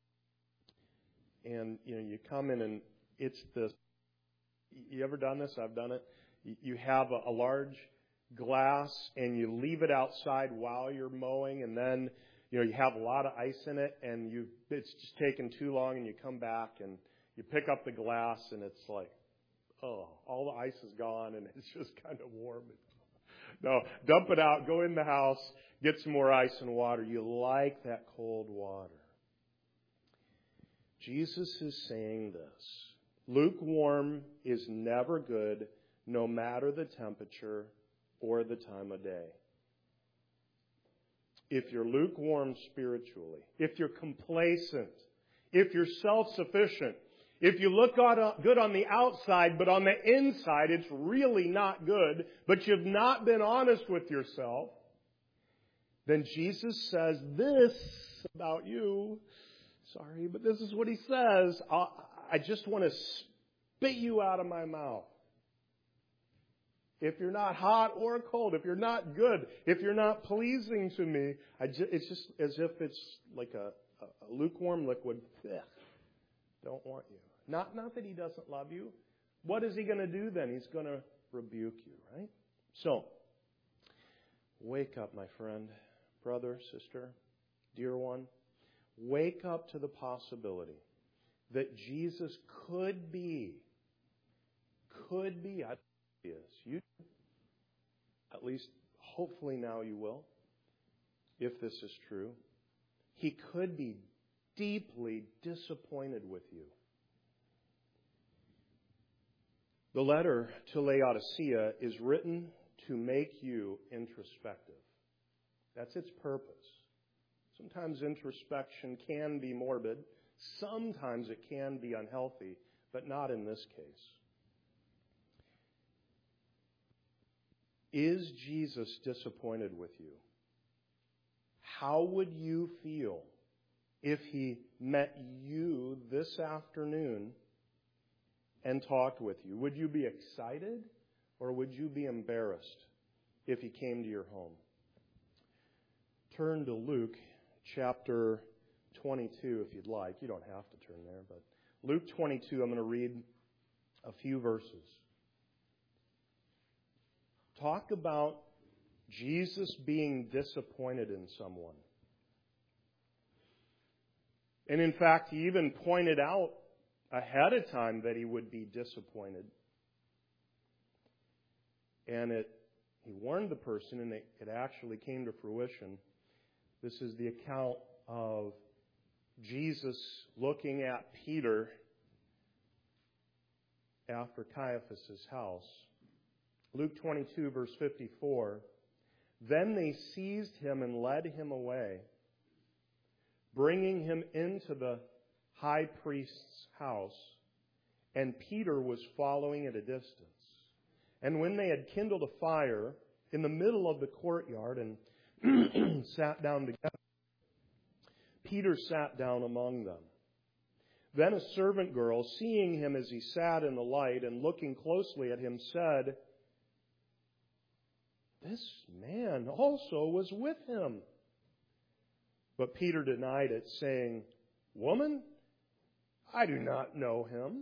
And, you come in and it's this. You ever done this? I've done it. You have a large glass and you leave it outside while you're mowing, and then you have a lot of ice in it, and it's just taken too long, and you come back and you pick up the glass, and it's like, all the ice is gone, and it's just kind of warm. No, dump it out, go in the house, get some more ice and water. You like that cold water. Jesus is saying this. Lukewarm is never good, no matter the temperature or the time of day. if you're lukewarm spiritually, if you're complacent, if you're self-sufficient, if you look good on the outside, but on the inside it's really not good, but you've not been honest with yourself, then Jesus says this about you. Sorry, but this is what He says. I just want to spit you out of my mouth. If you're not hot or cold, if you're not good, if you're not pleasing to me, it's just as if it's like a lukewarm liquid. Ugh, don't want you. Not that He doesn't love you. What is He going to do then? He's going to rebuke you, right? So, wake up, my friend, brother, sister, dear one. Wake up to the possibility that Jesus could be, I think He is. You, at least, hopefully now you will, if this is true. He could be deeply disappointed with you. The letter to Laodicea is written to make you introspective. That's its purpose. Sometimes introspection can be morbid. Sometimes it can be unhealthy, but not in this case. Is Jesus disappointed with you? How would you feel if He met you this afternoon and talked with you? Would you be excited or would you be embarrassed if He came to your home? Turn to Luke chapter 22 if you'd like. You don't have to turn there, but Luke 22, I'm going to read a few verses. Talk about Jesus being disappointed in someone. And in fact, He even pointed out ahead of time that He would be disappointed. And He warned the person, and it actually came to fruition. This is the account of Jesus looking at Peter after Caiaphas' house. Luke 22, verse 54. Then they seized Him and led Him away, bringing Him into the high priest's house, and Peter was following at a distance. And when they had kindled a fire in the middle of the courtyard and sat down together, Peter sat down among them. Then a servant girl, seeing him as he sat in the light and looking closely at him, said, "This man also was with him." But Peter denied it, saying, "Woman, I do not know him."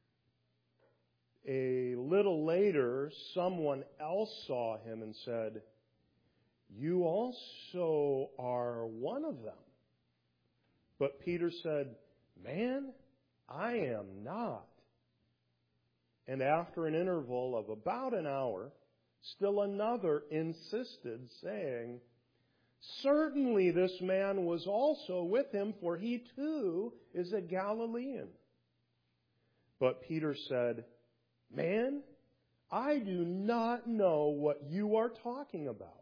A little later, someone else saw him and said, "You also are one of them." But Peter said, "Man, I am not." And after an interval of about an hour, still another insisted, saying, "Certainly this man was also with him, for he too is a Galilean." But Peter said, "Man, I do not know what you are talking about."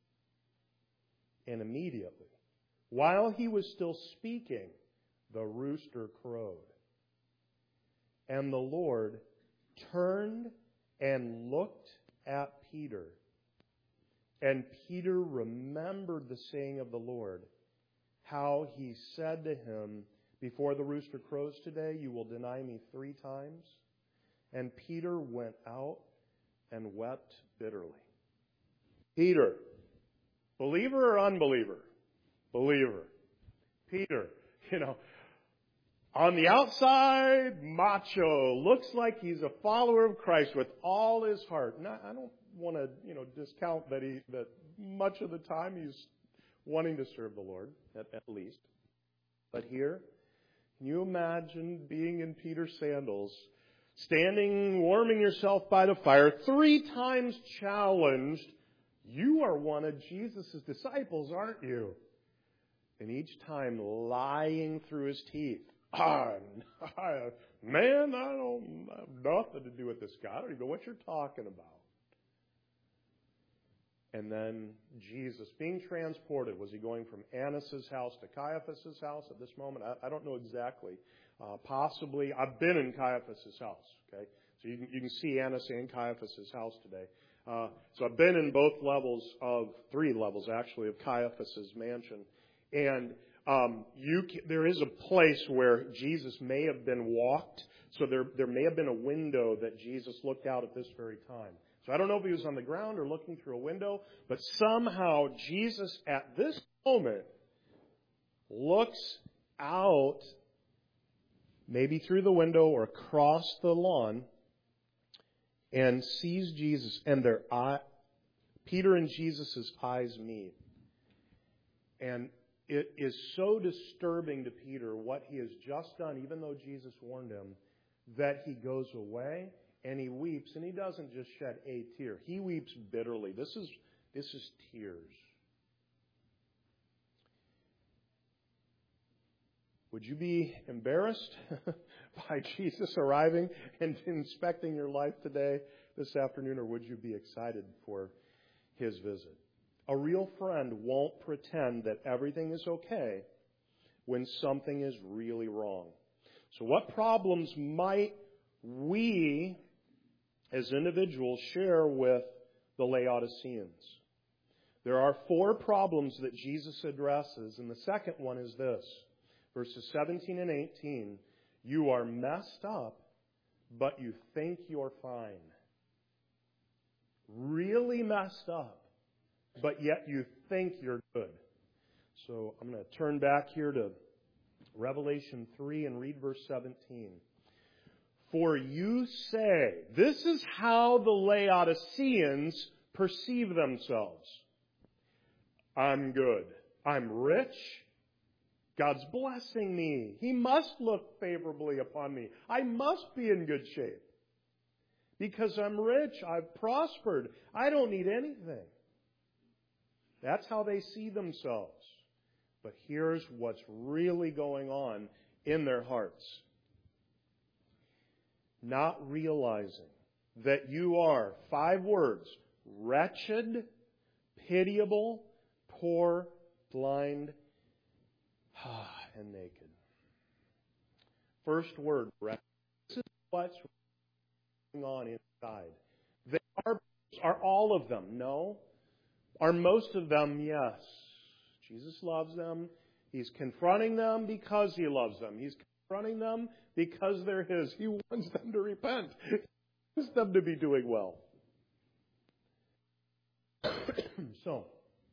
And immediately, while he was still speaking, the rooster crowed. And the Lord turned and looked at Peter. And Peter remembered the saying of the Lord, how He said to him, "Before the rooster crows today, you will deny me 3 times." And Peter went out and wept bitterly. Peter, believer or unbeliever? Believer. Peter, on the outside, macho, looks like he's a follower of Christ with all his heart. And I don't want to, discount that much of the time he's wanting to serve the Lord, at least. But here, can you imagine being in Peter's sandals, standing, warming yourself by the fire, 3 times challenged, "You are one of Jesus' disciples, aren't you?" And each time lying through his teeth, "Man, I don't have nothing to do with this guy. I don't even know what you're talking about." And then Jesus being transported, was he going from Annas' house to Caiaphas' house at this moment? I don't know exactly. Possibly. I've been in Caiaphas' house. Okay, so you can see Annas and Caiaphas' house today. So I've been in both levels of, 3 levels actually, of Caiaphas' mansion. And there is a place where Jesus may have been walked. So there may have been a window that Jesus looked out at this very time. So I don't know if he was on the ground or looking through a window, but somehow Jesus at this moment looks out, maybe through the window or across the lawn, and sees Jesus, and Peter and Jesus' eyes meet. And it is so disturbing to Peter what he has just done, even though Jesus warned him, that he goes away and he weeps, and he doesn't just shed a tear. He weeps bitterly. This is tears. Would you be embarrassed by Jesus arriving and inspecting your life today, this afternoon, or would you be excited for his visit? A real friend won't pretend that everything is okay when something is really wrong. So what problems might we as individuals share with the Laodiceans? There are 4 problems that Jesus addresses, and the second one is this. Verses 17 and 18, you are messed up, but you think you're fine. Really messed up, but yet you think you're good. So I'm going to turn back here to Revelation 3 and read verse 17. For you say, this is how the Laodiceans perceive themselves. I'm good. I'm rich. God's blessing me. He must look favorably upon me. I must be in good shape. Because I'm rich, I've prospered. I don't need anything. That's how they see themselves. But here's what's really going on in their hearts. Not realizing that you are, 5 words, wretched, pitiable, poor, blind, and naked. First word, wretched. This is what's going on inside. Are all of them? No. Are most of them? Yes. Jesus loves them. He's confronting them because He loves them. He's confronting them because they're His. He wants them to repent. He wants them to be doing well. So,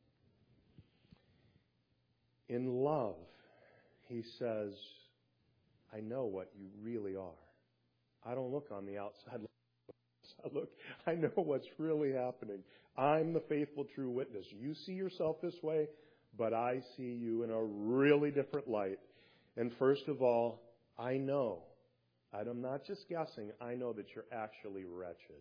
in love, He says, I know what you really are. I don't look on the outside. I know what's really happening. I'm the faithful, true witness. You see yourself this way, but I see you in a really different light. And first of all, I know, I'm not just guessing, I know that you're actually wretched.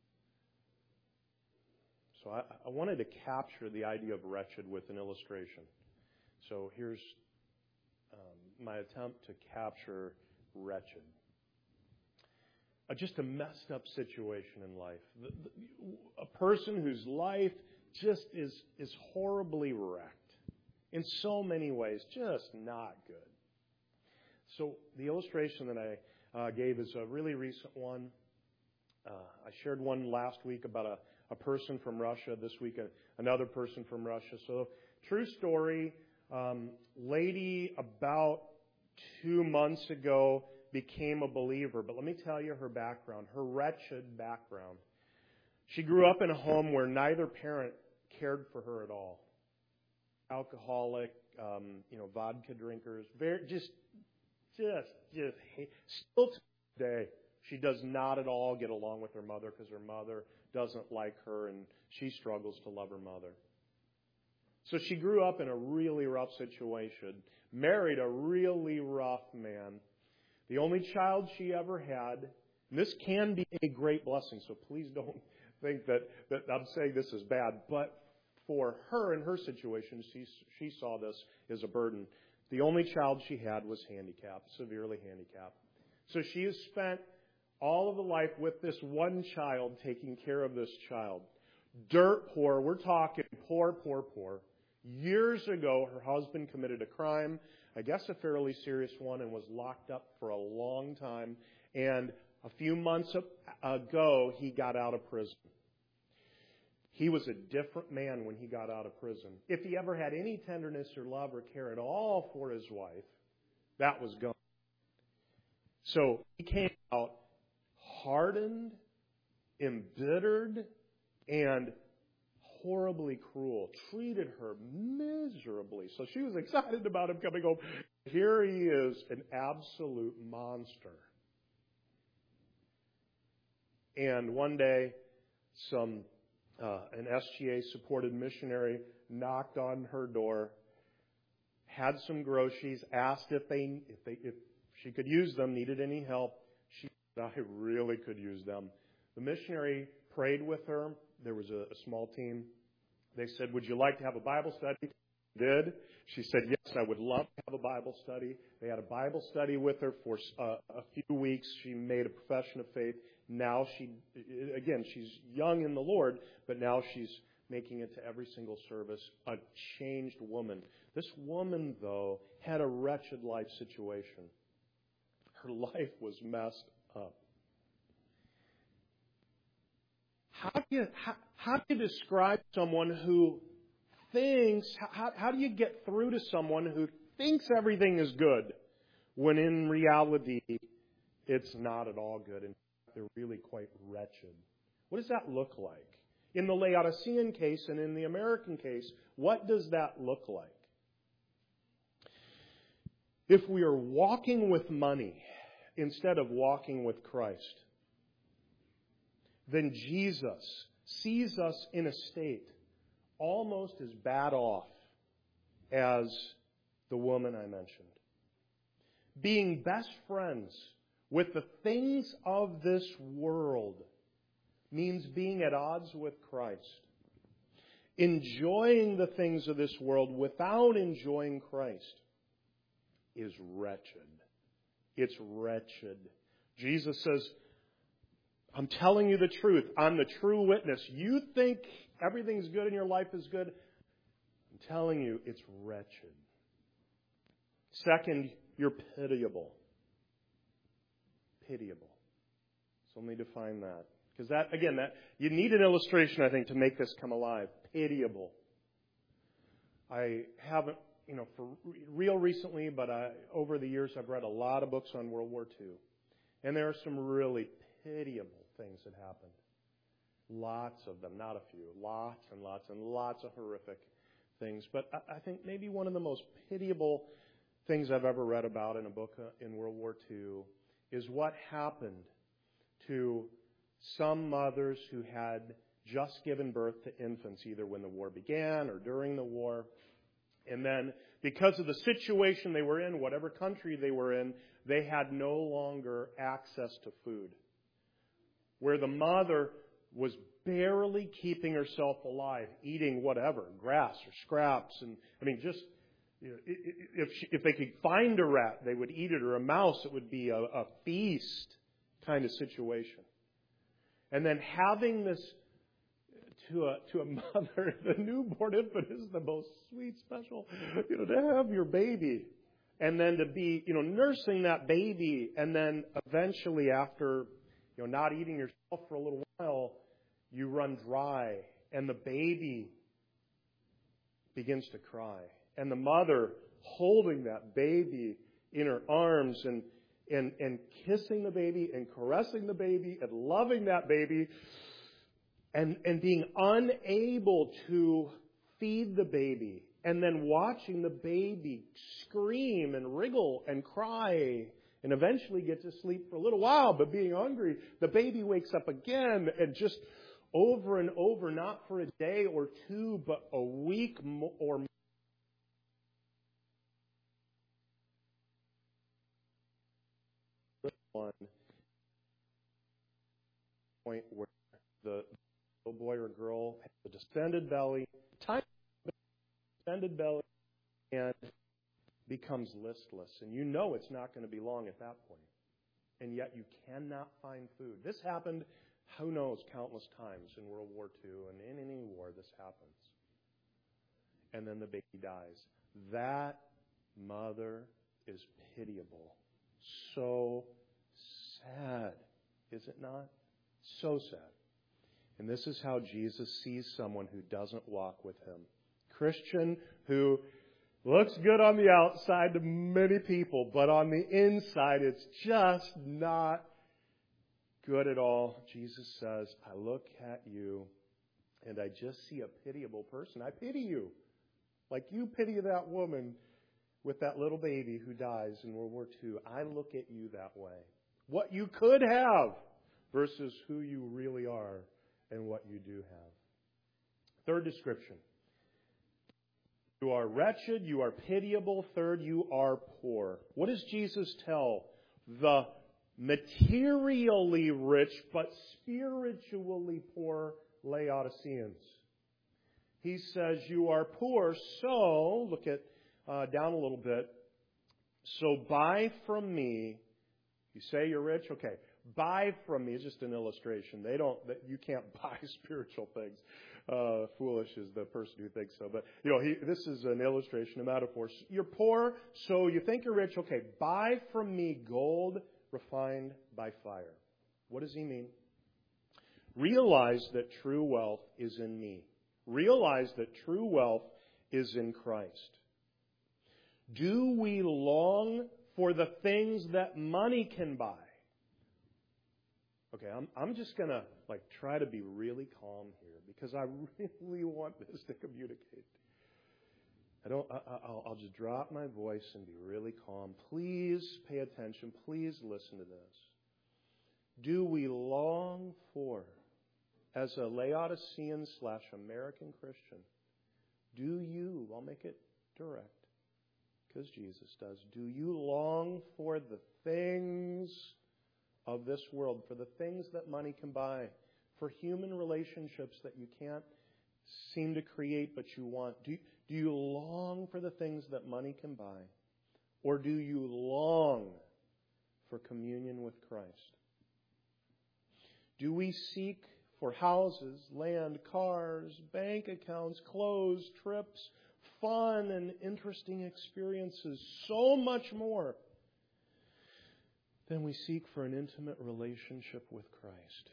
So I wanted to capture the idea of wretched with an illustration. So here's my attempt to capture wretched. Just a messed up situation in life. A person whose life just is horribly wrecked. In so many ways, just not good. So the illustration that I gave is a really recent one. I shared one last week about a person from Russia. This week, another person from Russia. So true story. Lady about 2 months ago became a believer. But let me tell you her background, her wretched background. She grew up in a home where neither parent cared for her at all. Alcoholic, vodka drinkers, just still to this day, she does not at all get along with her mother because her mother doesn't like her and she struggles to love her mother. So she grew up in a really rough situation, married a really rough man. The only child she ever had, and this can be a great blessing, so please don't think that I'm saying this is bad, but for her in her situation, she saw this as a burden. The only child she had was handicapped, severely handicapped. So she has spent all of the life with this one child, taking care of this child. Dirt poor. We're talking poor, poor, poor. Years ago, her husband committed a crime, I guess a fairly serious one, and was locked up for a long time. And a few months ago, he got out of prison. He was a different man when he got out of prison. If he ever had any tenderness or love or care at all for his wife, that was gone. So he came out hardened, embittered, and horribly cruel. Treated her miserably. So she was excited about him coming home. Here he is, an absolute monster. And one day, an SGA-supported missionary knocked on her door, had some groceries, asked if she could use them, needed any help. She said, I really could use them. The missionary prayed with her. There was a small team. They said, would you like to have a Bible study? She did. She said, yes, I would love to have a Bible study. They had a Bible study with her for a few weeks. She made a profession of faith. Now she's young in the Lord, but now she's making it to every single service, a changed woman. This woman, though, had a wretched life situation. Her life was messed up. How do you describe someone who thinks, how do you get through to someone who thinks everything is good when in reality it's not at all good and they're really quite wretched? What does that look like? In the Laodicean case and in the American case, what does that look like? If we are walking with money instead of walking with Christ, then Jesus sees us in a state almost as bad off as the woman I mentioned. Being best friends with the things of this world means being at odds with Christ. Enjoying the things of this world without enjoying Christ is wretched. It's wretched. Jesus says, I'm telling you the truth. I'm the true witness. You think everything's good in your life is good. I'm telling you, it's wretched. Second, you're pitiable. Pitiable. So let me define that. Because that you need an illustration, I think, to make this come alive. Pitiable. I haven't, for real recently, but over the years I've read a lot of books on World War II. And there are some really pitiable things that happened. Lots of them, not a few. Lots and lots and lots of horrific things. But I think maybe one of the most pitiable things I've ever read about in a book in World War II is what happened to some mothers who had just given birth to infants, either when the war began or during the war. And then, because of the situation they were in, whatever country they were in, they had no longer access to food. Where the mother was barely keeping herself alive, eating whatever, grass or scraps. And if they could find a rat, they would eat it, or a mouse, it would be a feast kind of situation. And then having this to a mother, the newborn infant is the most sweet, special, to have your baby. And then to be, nursing that baby, and then eventually after, not eating yourself for a little while, you run dry, and the baby begins to cry. And the mother holding that baby in her arms and kissing the baby and caressing the baby and loving that baby and being unable to feed the baby, and then watching the baby scream and wriggle and cry and eventually get to sleep for a little while, but being hungry, the baby wakes up again, and just over and over, not for a day or two, but a week or one point where the little boy or girl has a distended belly, tiny distended belly, and becomes listless. And it's not going to be long at that point. And yet you cannot find food. This happened who knows, countless times in World War II and in any war this happens. And then the baby dies. That mother is pitiable. So sad, is it not? So sad. And this is how Jesus sees someone who doesn't walk with him. Christian who looks good on the outside to many people, but on the inside it's just not good at all. Jesus says, I look at you and I just see a pitiable person. I pity you. Like you pity that woman with that little baby who dies in World War II. I look at you that way. What you could have versus who you really are and what you do have. Third description. You are wretched, you are pitiable. Third, you are poor. What does Jesus tell the materially rich but spiritually poor Laodiceans? He says, you are poor, so, look at down a little bit, so buy from me. You say you're rich? Okay. Buy from me. It's just an illustration. You can't buy spiritual things. Foolish is the person who thinks so. But, this is an illustration, a metaphor. You're poor, so you think you're rich. Okay. Buy from me gold refined by fire. What does he mean? Realize that true wealth is in me. Realize that true wealth is in Christ. Do we long for the things that money can buy? Okay, I'm just going to try to be really calm here because I really want this to communicate. I'll just drop my voice and be really calm. Please pay attention. Please listen to this. Do we long for, as a Laodicean /American Christian, I'll make it direct because Jesus does, do you long for the things of this world, for the things that money can buy, for human relationships that you can't seem to create but you want? Do you long for the things that money can buy? Or do you long for communion with Christ? Do we seek for houses, land, cars, bank accounts, clothes, trips, fun and interesting experiences, so much more than we seek for an intimate relationship with Christ?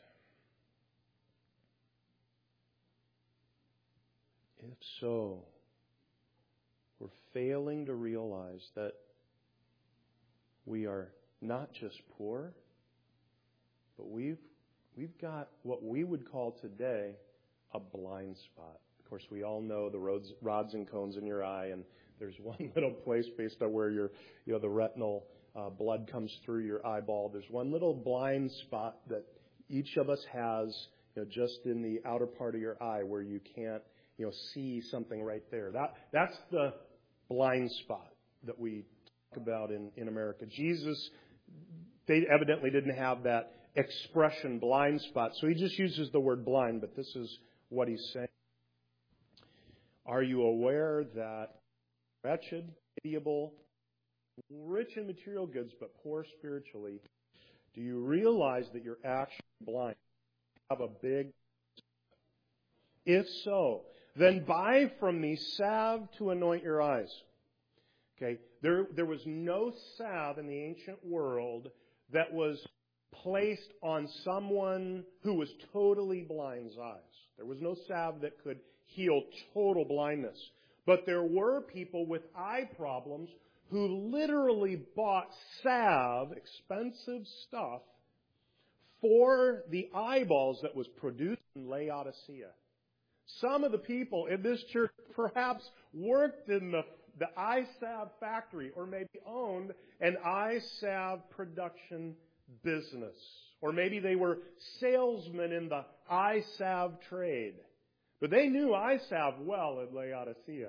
If so, we're failing to realize that we are not just poor, but we've got what we would call today a blind spot. Of course, we all know the rods and cones in your eye, and there's one little place based on where the retinal blood comes through your eyeball. There's one little blind spot that each of us has, just in the outer part of your eye where you can't, see something right there. That's the blind spot that we talk about in America. Jesus, they evidently didn't have that expression, blind spot, so he just uses the word blind, but this is what he's saying. Are you aware that wretched, pitiable, rich in material goods, but poor spiritually? Do you realize that you're actually blind? Have a big... If so, then buy from me salve to anoint your eyes. Okay, there was no salve in the ancient world that was placed on someone who was totally blind's eyes. There was no salve that could heal total blindness. But there were people with eye problems who literally bought salve, expensive stuff, for the eyeballs that was produced in Laodicea. Some of the people in this church perhaps worked in the eye salve factory or maybe owned an eye salve production business. Or maybe they were salesmen in the eye salve trade. But they knew eye salve well in Laodicea.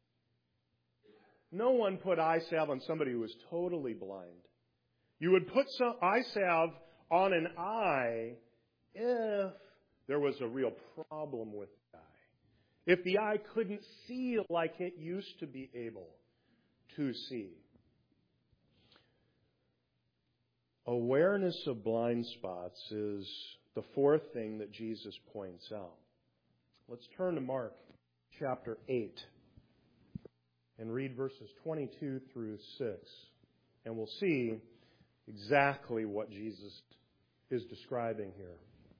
No one put eye salve on somebody who was totally blind. You would put some eye salve on an eye if there was a real problem with the eye. If the eye couldn't see like it used to be able to see. Awareness of blind spots is the fourth thing that Jesus points out. Let's turn to Mark chapter 8 and read verses 22 through 6. And we'll see exactly what Jesus is describing here.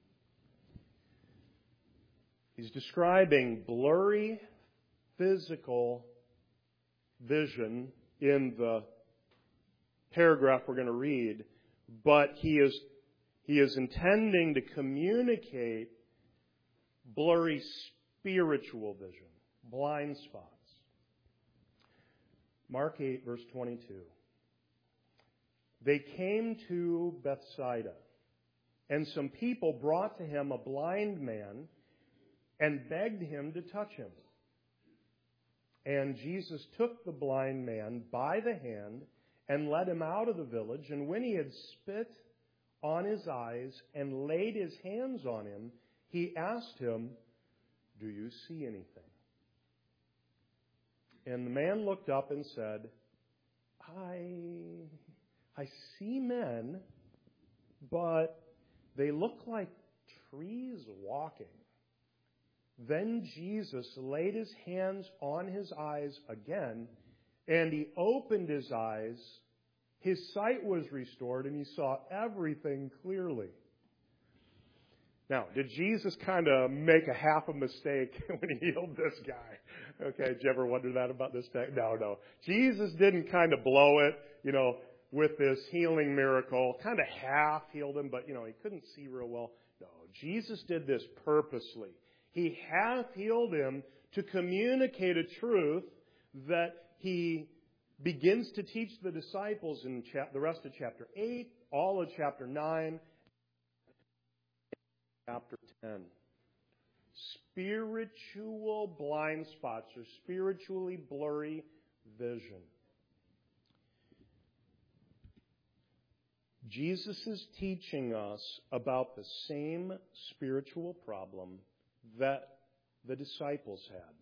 He's describing blurry physical vision in the paragraph we're going to read, but he is intending to communicate blurry spiritual vision, blind spots. Mark 8, verse 22. They came to Bethsaida, and some people brought to him a blind man and begged him to touch him. And Jesus took the blind man by the hand and led him out of the village. And when he had spit on his eyes and laid his hands on him, he asked him, "Do you see anything?" And the man looked up and said, I see men, but they look like trees walking. Then Jesus laid his hands on his eyes again, and he opened his eyes. His sight was restored, and he saw everything clearly. Now, did Jesus kind of make a half a mistake when he healed this guy? Okay, did you ever wonder that about this guy? No. Jesus didn't kind of blow it, with this healing miracle. Kind of half healed him, but, he couldn't see real well. No, Jesus did this purposely. He half healed him to communicate a truth that he begins to teach the disciples in the rest of chapter 8, all of chapter 9, chapter 10. Spiritual blind spots or spiritually blurry vision. Jesus is teaching us about the same spiritual problem that the disciples had.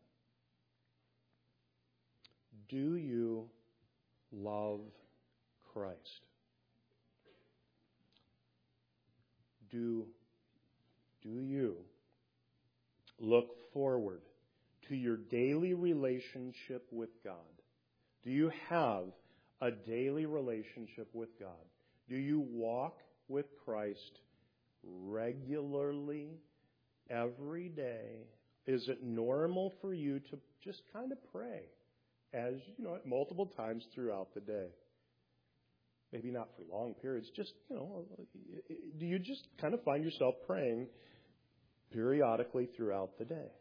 Do you love Christ? Do you look forward to your daily relationship with God? Do you have a daily relationship with God? Do you walk with Christ regularly, every day? Is it normal for you to just kind of pray, as multiple times throughout the day? Maybe not for long periods. Just, do you just kind of find yourself praying periodically throughout the day?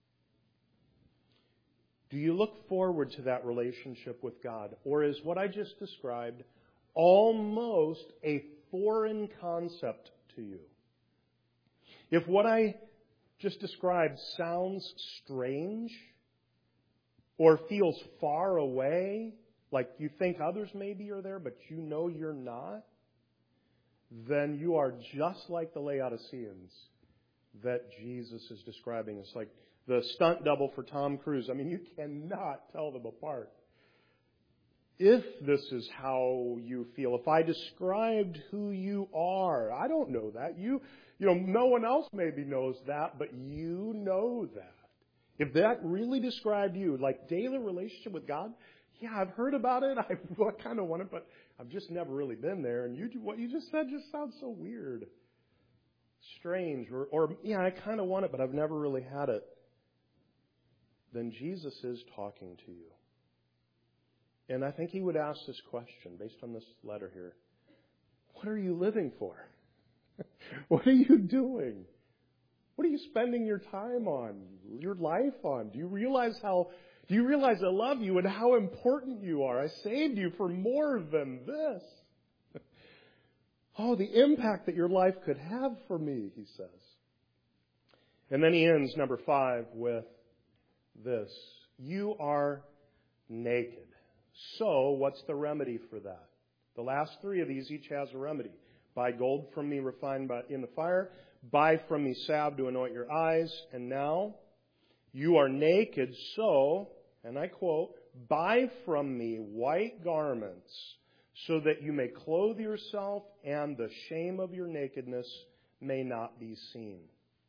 Do you look forward to that relationship with God? Or is what I just described almost a foreign concept to you? If what I just described sounds strange or feels far away, like you think others maybe are there, but you're not, then you are just like the Laodiceans that Jesus is describing. It's like the stunt double for Tom Cruise. You cannot tell them apart. If this is how you feel, if I described who you are, I don't know that. No one else maybe knows that, but you know that. If that really described you, like daily relationship with God, yeah, I've heard about it. I kind of want it, but I've just never really been there. And what you just said just sounds so weird, strange, or yeah, I kind of want it, but I've never really had it. Then Jesus is talking to you. And I think he would ask this question based on this letter here. What are you living for? What are you doing? What are you spending your time on, your life on? Do you realize I love you and how important you are? I saved you for more than this. Oh, the impact that your life could have for me, he says. And then he ends, number 5, with this. You are naked. So, what's the remedy for that? The last 3 of these each has a remedy. Buy gold from me refined in the fire. Buy from me salve to anoint your eyes. And now, you are naked, so, and I quote, buy from me white garments so that you may clothe yourself and the shame of your nakedness may not be seen.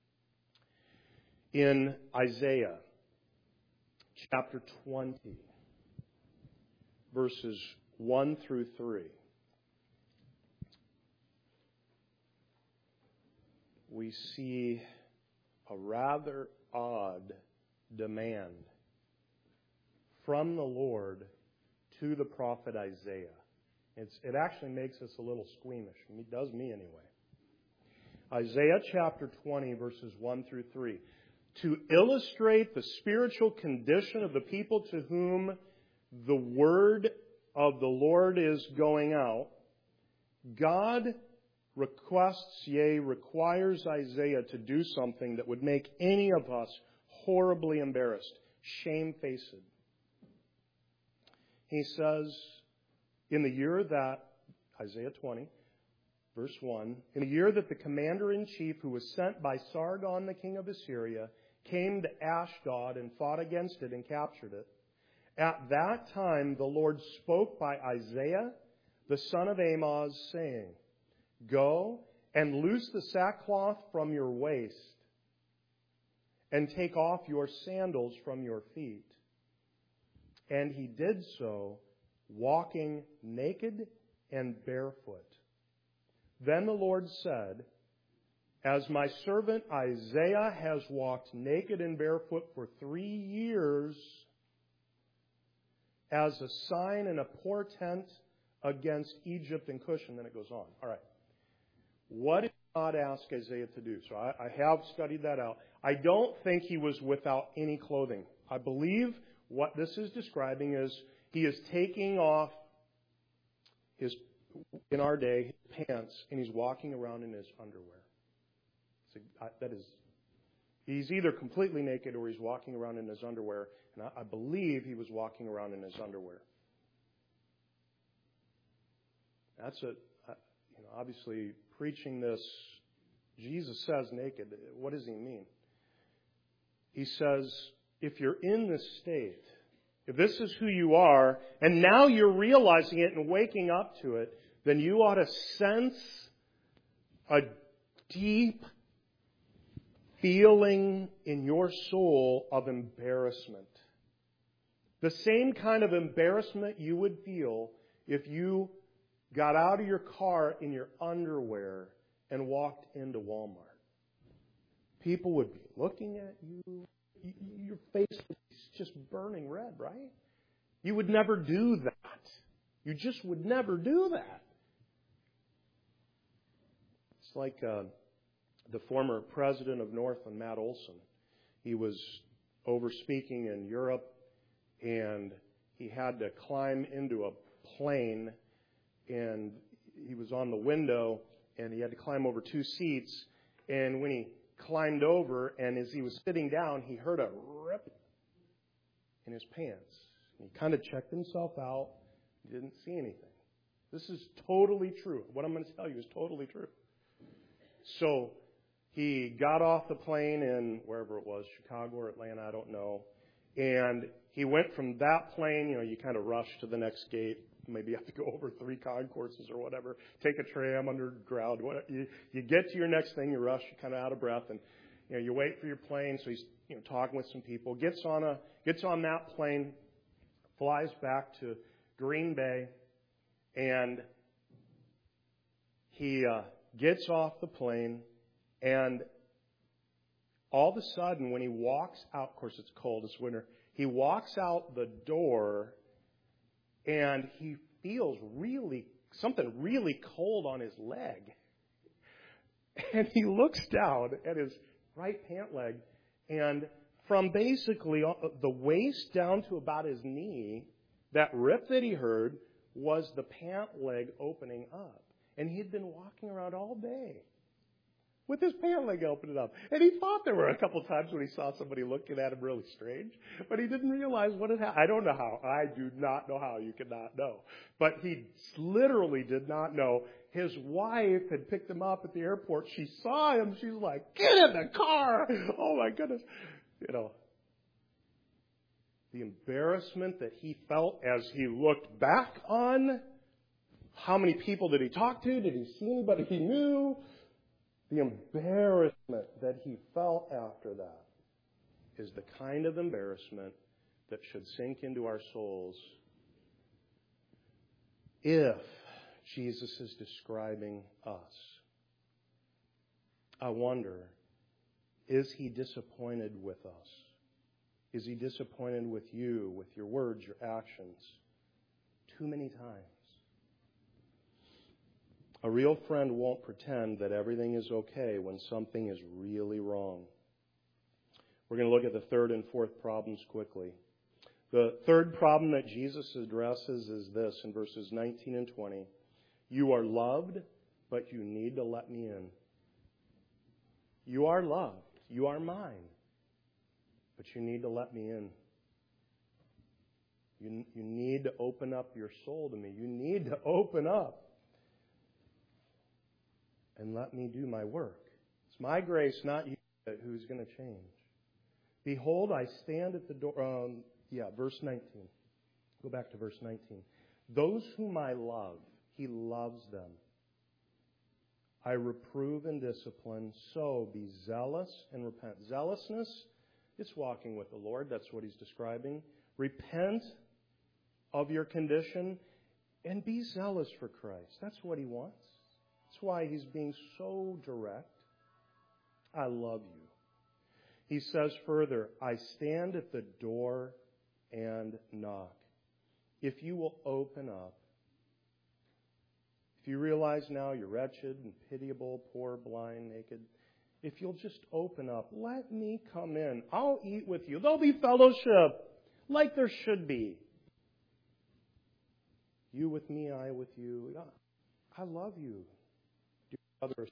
In Isaiah chapter 20, verses 1 through 3, we see a rather odd demand from the Lord to the prophet Isaiah. It actually makes us a little squeamish. It does me anyway. Isaiah chapter 20, verses 1 through 3. To illustrate the spiritual condition of the people to whom the word of the Lord is going out, God requires Isaiah to do something that would make any of us horribly embarrassed, shamefaced. He says, in the year that, Isaiah 20, verse 1, in the year that the commander-in-chief who was sent by Sargon, the king of Assyria, came to Ashdod and fought against it and captured it, at that time the Lord spoke by Isaiah, the son of Amoz, saying, Go and loose the sackcloth from your waist, and take off your sandals from your feet. And he did so, walking naked and barefoot. Then the Lord said, As my servant Isaiah has walked naked and barefoot for 3 years, as a sign and a portent against Egypt and Cush, and then it goes on. All right. What did God ask Isaiah to do? So I have studied that out. I don't think he was without any clothing. I believe what this is describing is he is taking off his, in our day, his pants, and he's walking around in his underwear. So that is, he's either completely naked or he's walking around in his underwear. And I believe he was walking around in his underwear. That's obviously preaching this. Jesus says naked. What does he mean? He says, if you're in this state, if this is who you are, and now you're realizing it and waking up to it, then you ought to sense a deep feeling in your soul of embarrassment. The same kind of embarrassment you would feel if you got out of your car in your underwear and walked into Walmart. People would be looking at you. Your face is just burning red, right? You would never do that. You just would never do that. It's like the former president of Northland, Matt Olson. He was over speaking in Europe, and he had to climb into a plane, and he was on the window, and he had to climb over 2 seats, and when he climbed over, and as he was sitting down, he heard a rip in his pants. And he kind of checked himself out. He didn't see anything. This is totally true. What I'm going to tell you is totally true. So he got off the plane in wherever it was, Chicago or Atlanta, I don't know. And he went from that plane, you kind of rush to the next gate. Maybe you have to go over 3 concourses or whatever. Take a tram underground. You get to your next thing, you rush, you're kind of out of breath, and you wait for your plane. So he's talking with some people. Gets on that plane, flies back to Green Bay, and he gets off the plane, and all of a sudden, when he walks out, of course it's cold, it's winter, he walks out the door, and he feels something really cold on his leg. And he looks down at his right pant leg, and from basically the waist down to about his knee, that rip that he heard was the pant leg opening up. And he'd been walking around all day with his pant leg opening up. And he thought there were a couple times when he saw somebody looking at him really strange, but he didn't realize what had happened. I don't know how. I do not know how. You could not know. But he literally did not know. His wife had picked him up at the airport. She saw him. She's like, get in the car. Oh, my goodness. The embarrassment that he felt as he looked back on how many people did he talk to? Did he see anybody he knew? The embarrassment that he felt after that is the kind of embarrassment that should sink into our souls if Jesus is describing us. I wonder, is he disappointed with us? Is he disappointed with you, with your words, your actions? Too many times. A real friend won't pretend that everything is okay when something is really wrong. We're going to look at the third and fourth problems quickly. The third problem that Jesus addresses is this in verses 19 and 20. You are loved, but you need to let me in. You are loved. You are mine. But you need to let me in. You need to open up your soul to me. You need to open up and let me do my work. It's my grace, not you, who's going to change. Behold, I stand at the door. Verse 19. Go back to verse 19. Those whom I love, he loves them. I reprove and discipline, so be zealous and repent. Zealousness, it's walking with the Lord. That's what he's describing. Repent of your condition and be zealous for Christ. That's what he wants. That's why he's being so direct. I love you. He says further, I stand at the door and knock. If you will open up, if you realize now you're wretched and pitiable, poor, blind, naked, if you'll just open up, let me come in. I'll eat with you. There'll be fellowship like there should be. You with me, I with you. I love you. Do others.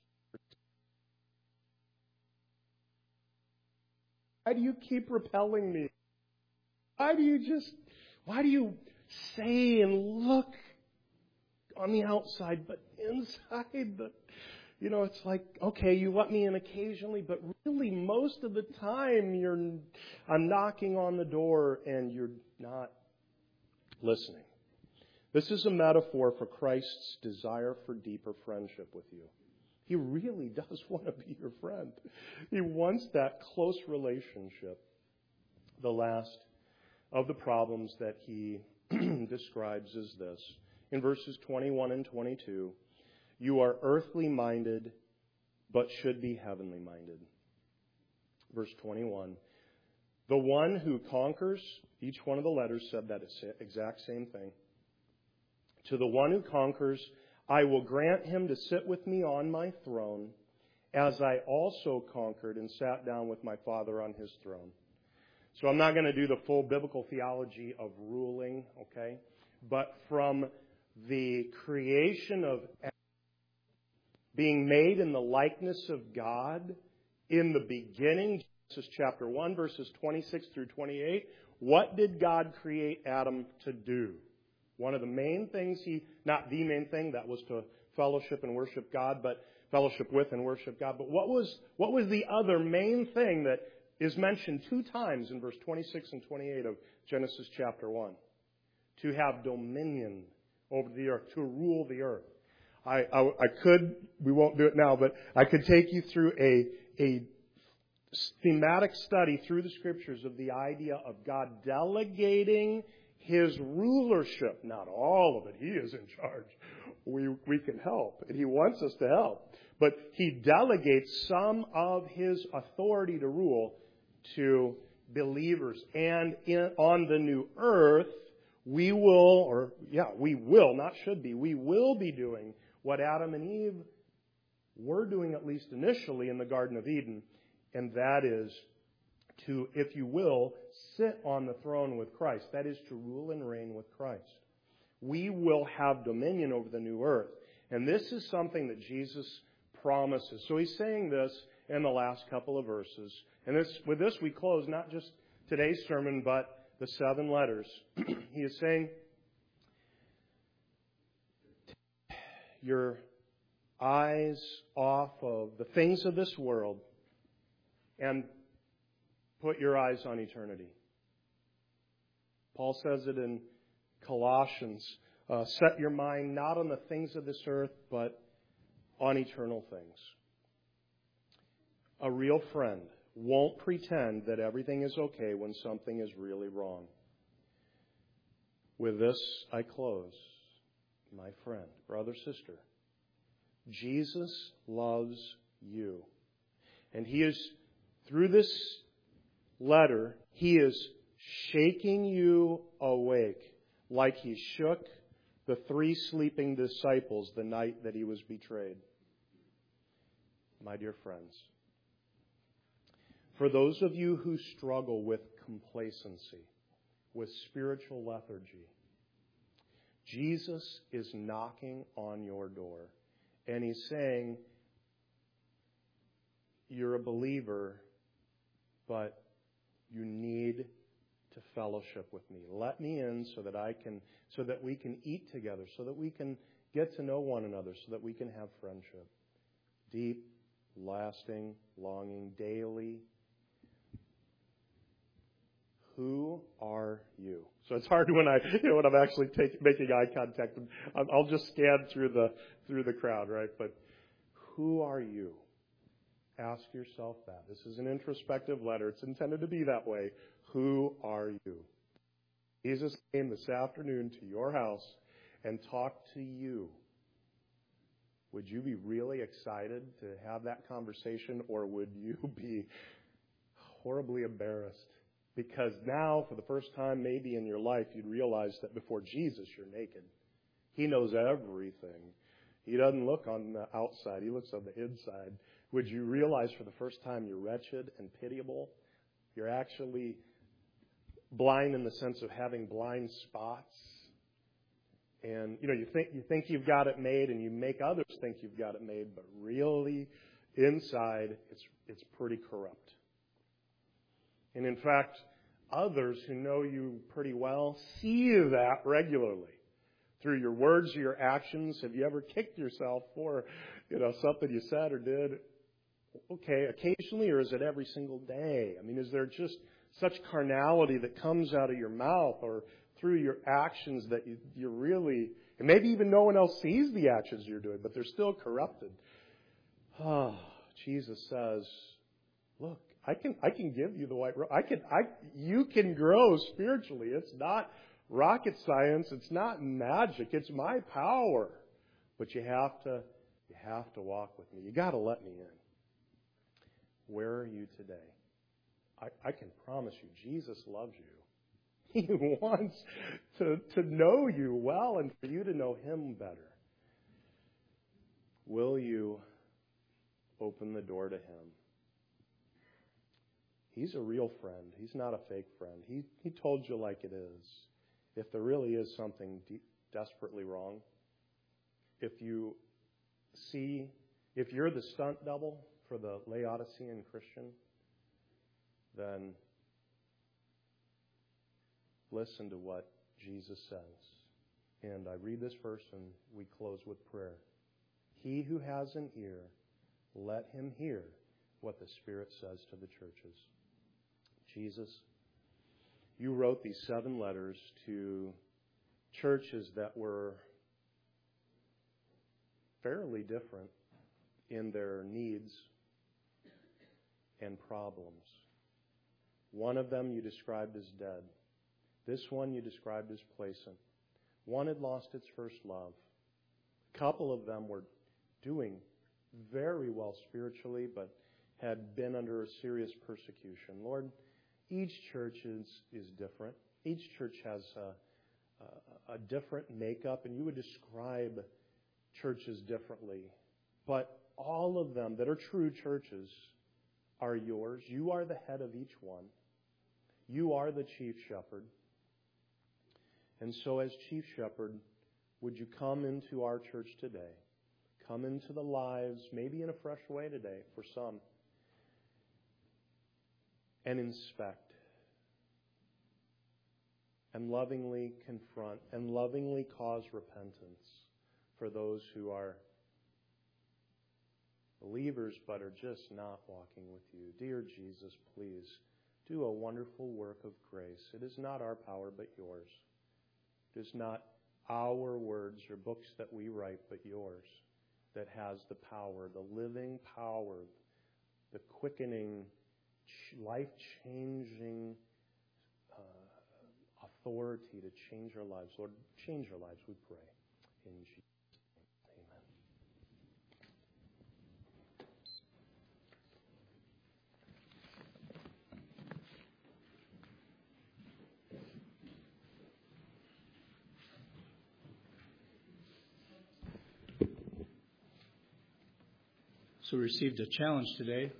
Why do you keep repelling me? Why do you say and look on the outside, but inside, it's like, okay, you let me in occasionally, but really most of the time I'm knocking on the door and you're not listening. This is a metaphor for Christ's desire for deeper friendship with you. He really does want to be your friend. He wants that close relationship. The last of the problems that he describes is this. In verses 21 and 22, you are earthly minded, but should be heavenly minded. Verse 21, the one who conquers, each one of the letters said that exact same thing. To the one who conquers, I will grant him to sit with me on my throne, as I also conquered and sat down with my Father on his throne. So I'm not going to do the full biblical theology of ruling, okay? But from the creation of being made in the likeness of God in the beginning, Genesis chapter 1, verses 26 through 28, what did God create Adam to do? One of the main things not the main thing, that was to fellowship and worship God, but fellowship with and worship God. But what was the other main thing that is mentioned 2 times in verse 26 and 28 of Genesis chapter 1? To have dominion over the earth, to rule the earth. We won't do it now, but I could take you through a thematic study through the Scriptures of the idea of God delegating his rulership. Not all of it. He is in charge. We can help, and he wants us to help. But he delegates some of his authority to rule to believers. And on the new earth, we will be doing what Adam and Eve were doing, at least initially, in the Garden of Eden. And that is to, if you will, sit on the throne with Christ. That is to rule and reign with Christ. We will have dominion over the new earth. And this is something that Jesus promises. So he's saying this in the last couple of verses. And with this we close not just today's sermon, but the 7 letters. He is saying, your eyes off of the things of this world and put your eyes on eternity. Paul says it in Colossians. Set your mind not on the things of this earth, but on eternal things. A real friend won't pretend that everything is okay when something is really wrong. With this, I close. My friend, brother, sister, Jesus loves you. And He is, through this letter, He is shaking you awake like He shook the 3 sleeping disciples the night that He was betrayed. My dear friends, for those of you who struggle with complacency, with spiritual lethargy, Jesus is knocking on your door, and He's saying, you're a believer, but you need to fellowship with me. Let me in so that we can eat together, so that we can get to know one another, so that we can have friendship. Deep, lasting, longing, daily. Who are you? So it's hard when I'm actually making eye contact. I'll just scan through the crowd, right? But who are you? Ask yourself that. This is an introspective letter. It's intended to be that way. Who are you? Jesus came this afternoon to your house and talked to you. Would you be really excited to have that conversation, or would you be horribly embarrassed? Because now, for the first time maybe in your life, you'd realize that before Jesus, you're naked. He knows everything. He doesn't look on the outside. He looks on the inside. Would you realize for the first time you're wretched and pitiable? You're actually blind in the sense of having blind spots. And, you think you've got it made, and you make others think you've got it made, but really, inside, it's pretty corrupt. And in fact, others who know you pretty well see that regularly through your words or your actions. Have you ever kicked yourself for, something you said or did? Okay, occasionally, or is it every single day? I mean, is there just such carnality that comes out of your mouth or through your actions that you're really, and maybe even no one else sees the actions you're doing, but they're still corrupted? Oh, Jesus says, look, I can give you the white robe. You can grow spiritually. It's not rocket science. It's not magic. It's my power. But you have to walk with me. You got to let me in. Where are you today? I can promise you, Jesus loves you. He wants to know you well and for you to know Him better. Will you open the door to Him? He's a real friend. He's not a fake friend. He told you like it is. If there really is something desperately wrong, if you're the stunt double for the Laodicean Christian, then listen to what Jesus says. And I read this verse and we close with prayer. He who has an ear, let him hear what the Spirit says to the churches. Jesus, you wrote these 7 letters to churches that were fairly different in their needs and problems. One of them you described as dead. This one you described as placent. One had lost its first love. A couple of them were doing very well spiritually, but had been under a serious persecution. Lord, each church is different. Each church has a different makeup, and you would describe churches differently. But all of them that are true churches are yours. You are the head of each one. You are the chief shepherd. And so as chief shepherd, would you come into our church today? Come into the lives, maybe in a fresh way today for some, and inspect and lovingly confront and lovingly cause repentance for those who are believers but are just not walking with you. Dear Jesus, please do a wonderful work of grace. It is not our power but yours. It is not our words or books that we write but yours that has the power, the living power the quickening, life-changing authority to change our lives. Lord, change our lives, we pray. In Jesus' name, amen. So we received a challenge today.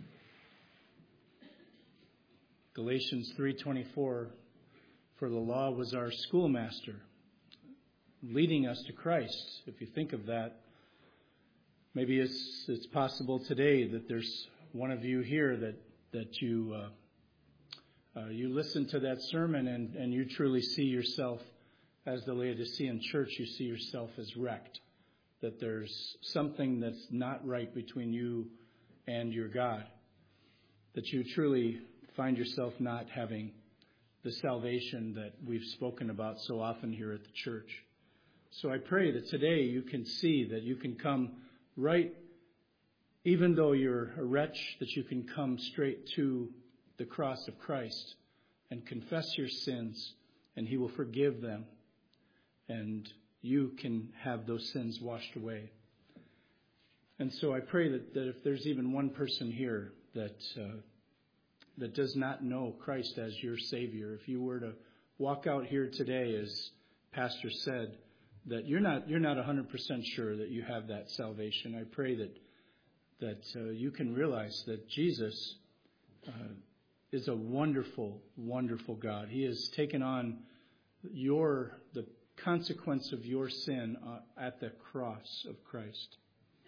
Galatians 3:24, for the law was our schoolmaster, leading us to Christ. If you think of that, maybe it's possible today that there's one of you here that you listen to that sermon and you truly see yourself as the Laodicean church. You see yourself as wrecked, that there's something that's not right between you and your God, that you truly find yourself not having the salvation that we've spoken about so often here at the church. So I pray that today you can see that you can come right, even though you're a wretch, that you can come straight to the cross of Christ and confess your sins, and He will forgive them, and you can have those sins washed away. And so I pray that if there's even one person here that does not know Christ as your Savior, if you were to walk out here today, as Pastor said, that you're not 100% sure that you have that salvation, I pray that you can realize that Jesus is a wonderful, wonderful God. He has taken on the consequence of your sin at the cross of Christ.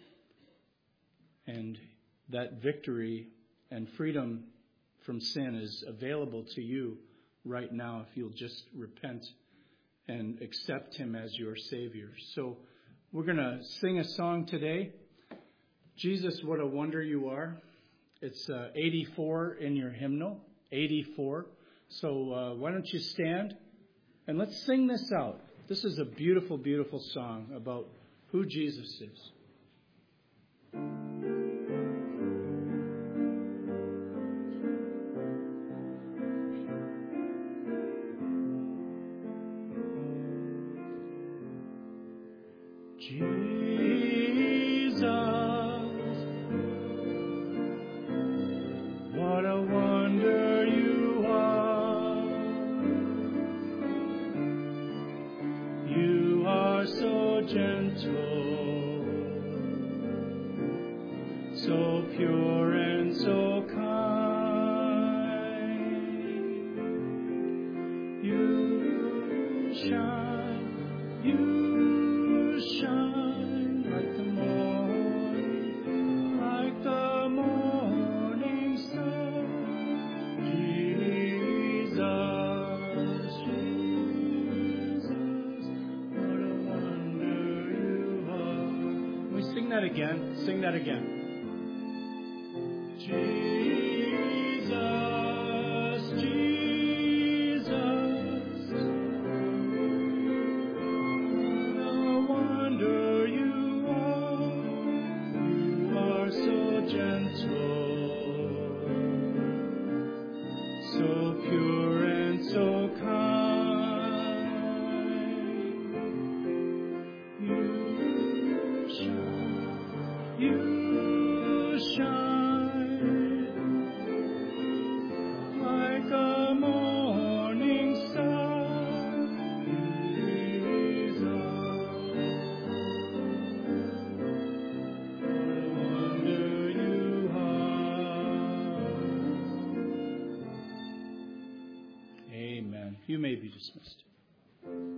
And that victory and freedom from sin is available to you right now if you'll just repent and accept Him as your Savior. So we're going to sing a song today. Jesus, what a wonder you are. It's 84 in your hymnal, 84. So why don't you stand and let's sing this out. This is a beautiful, beautiful song about who Jesus is. Jesus, what a wonder you are. You are so gentle, so pure and so kind. You shine like the morning sun. Jesus, what a wonder you are. We sing that again. Sing that again. Jesus, Jesus, what a wonder you are. You are so gentle, so pure and so kind. You shine like a morning sun. Jesus, what a wonder you are. Amen. You may be dismissed.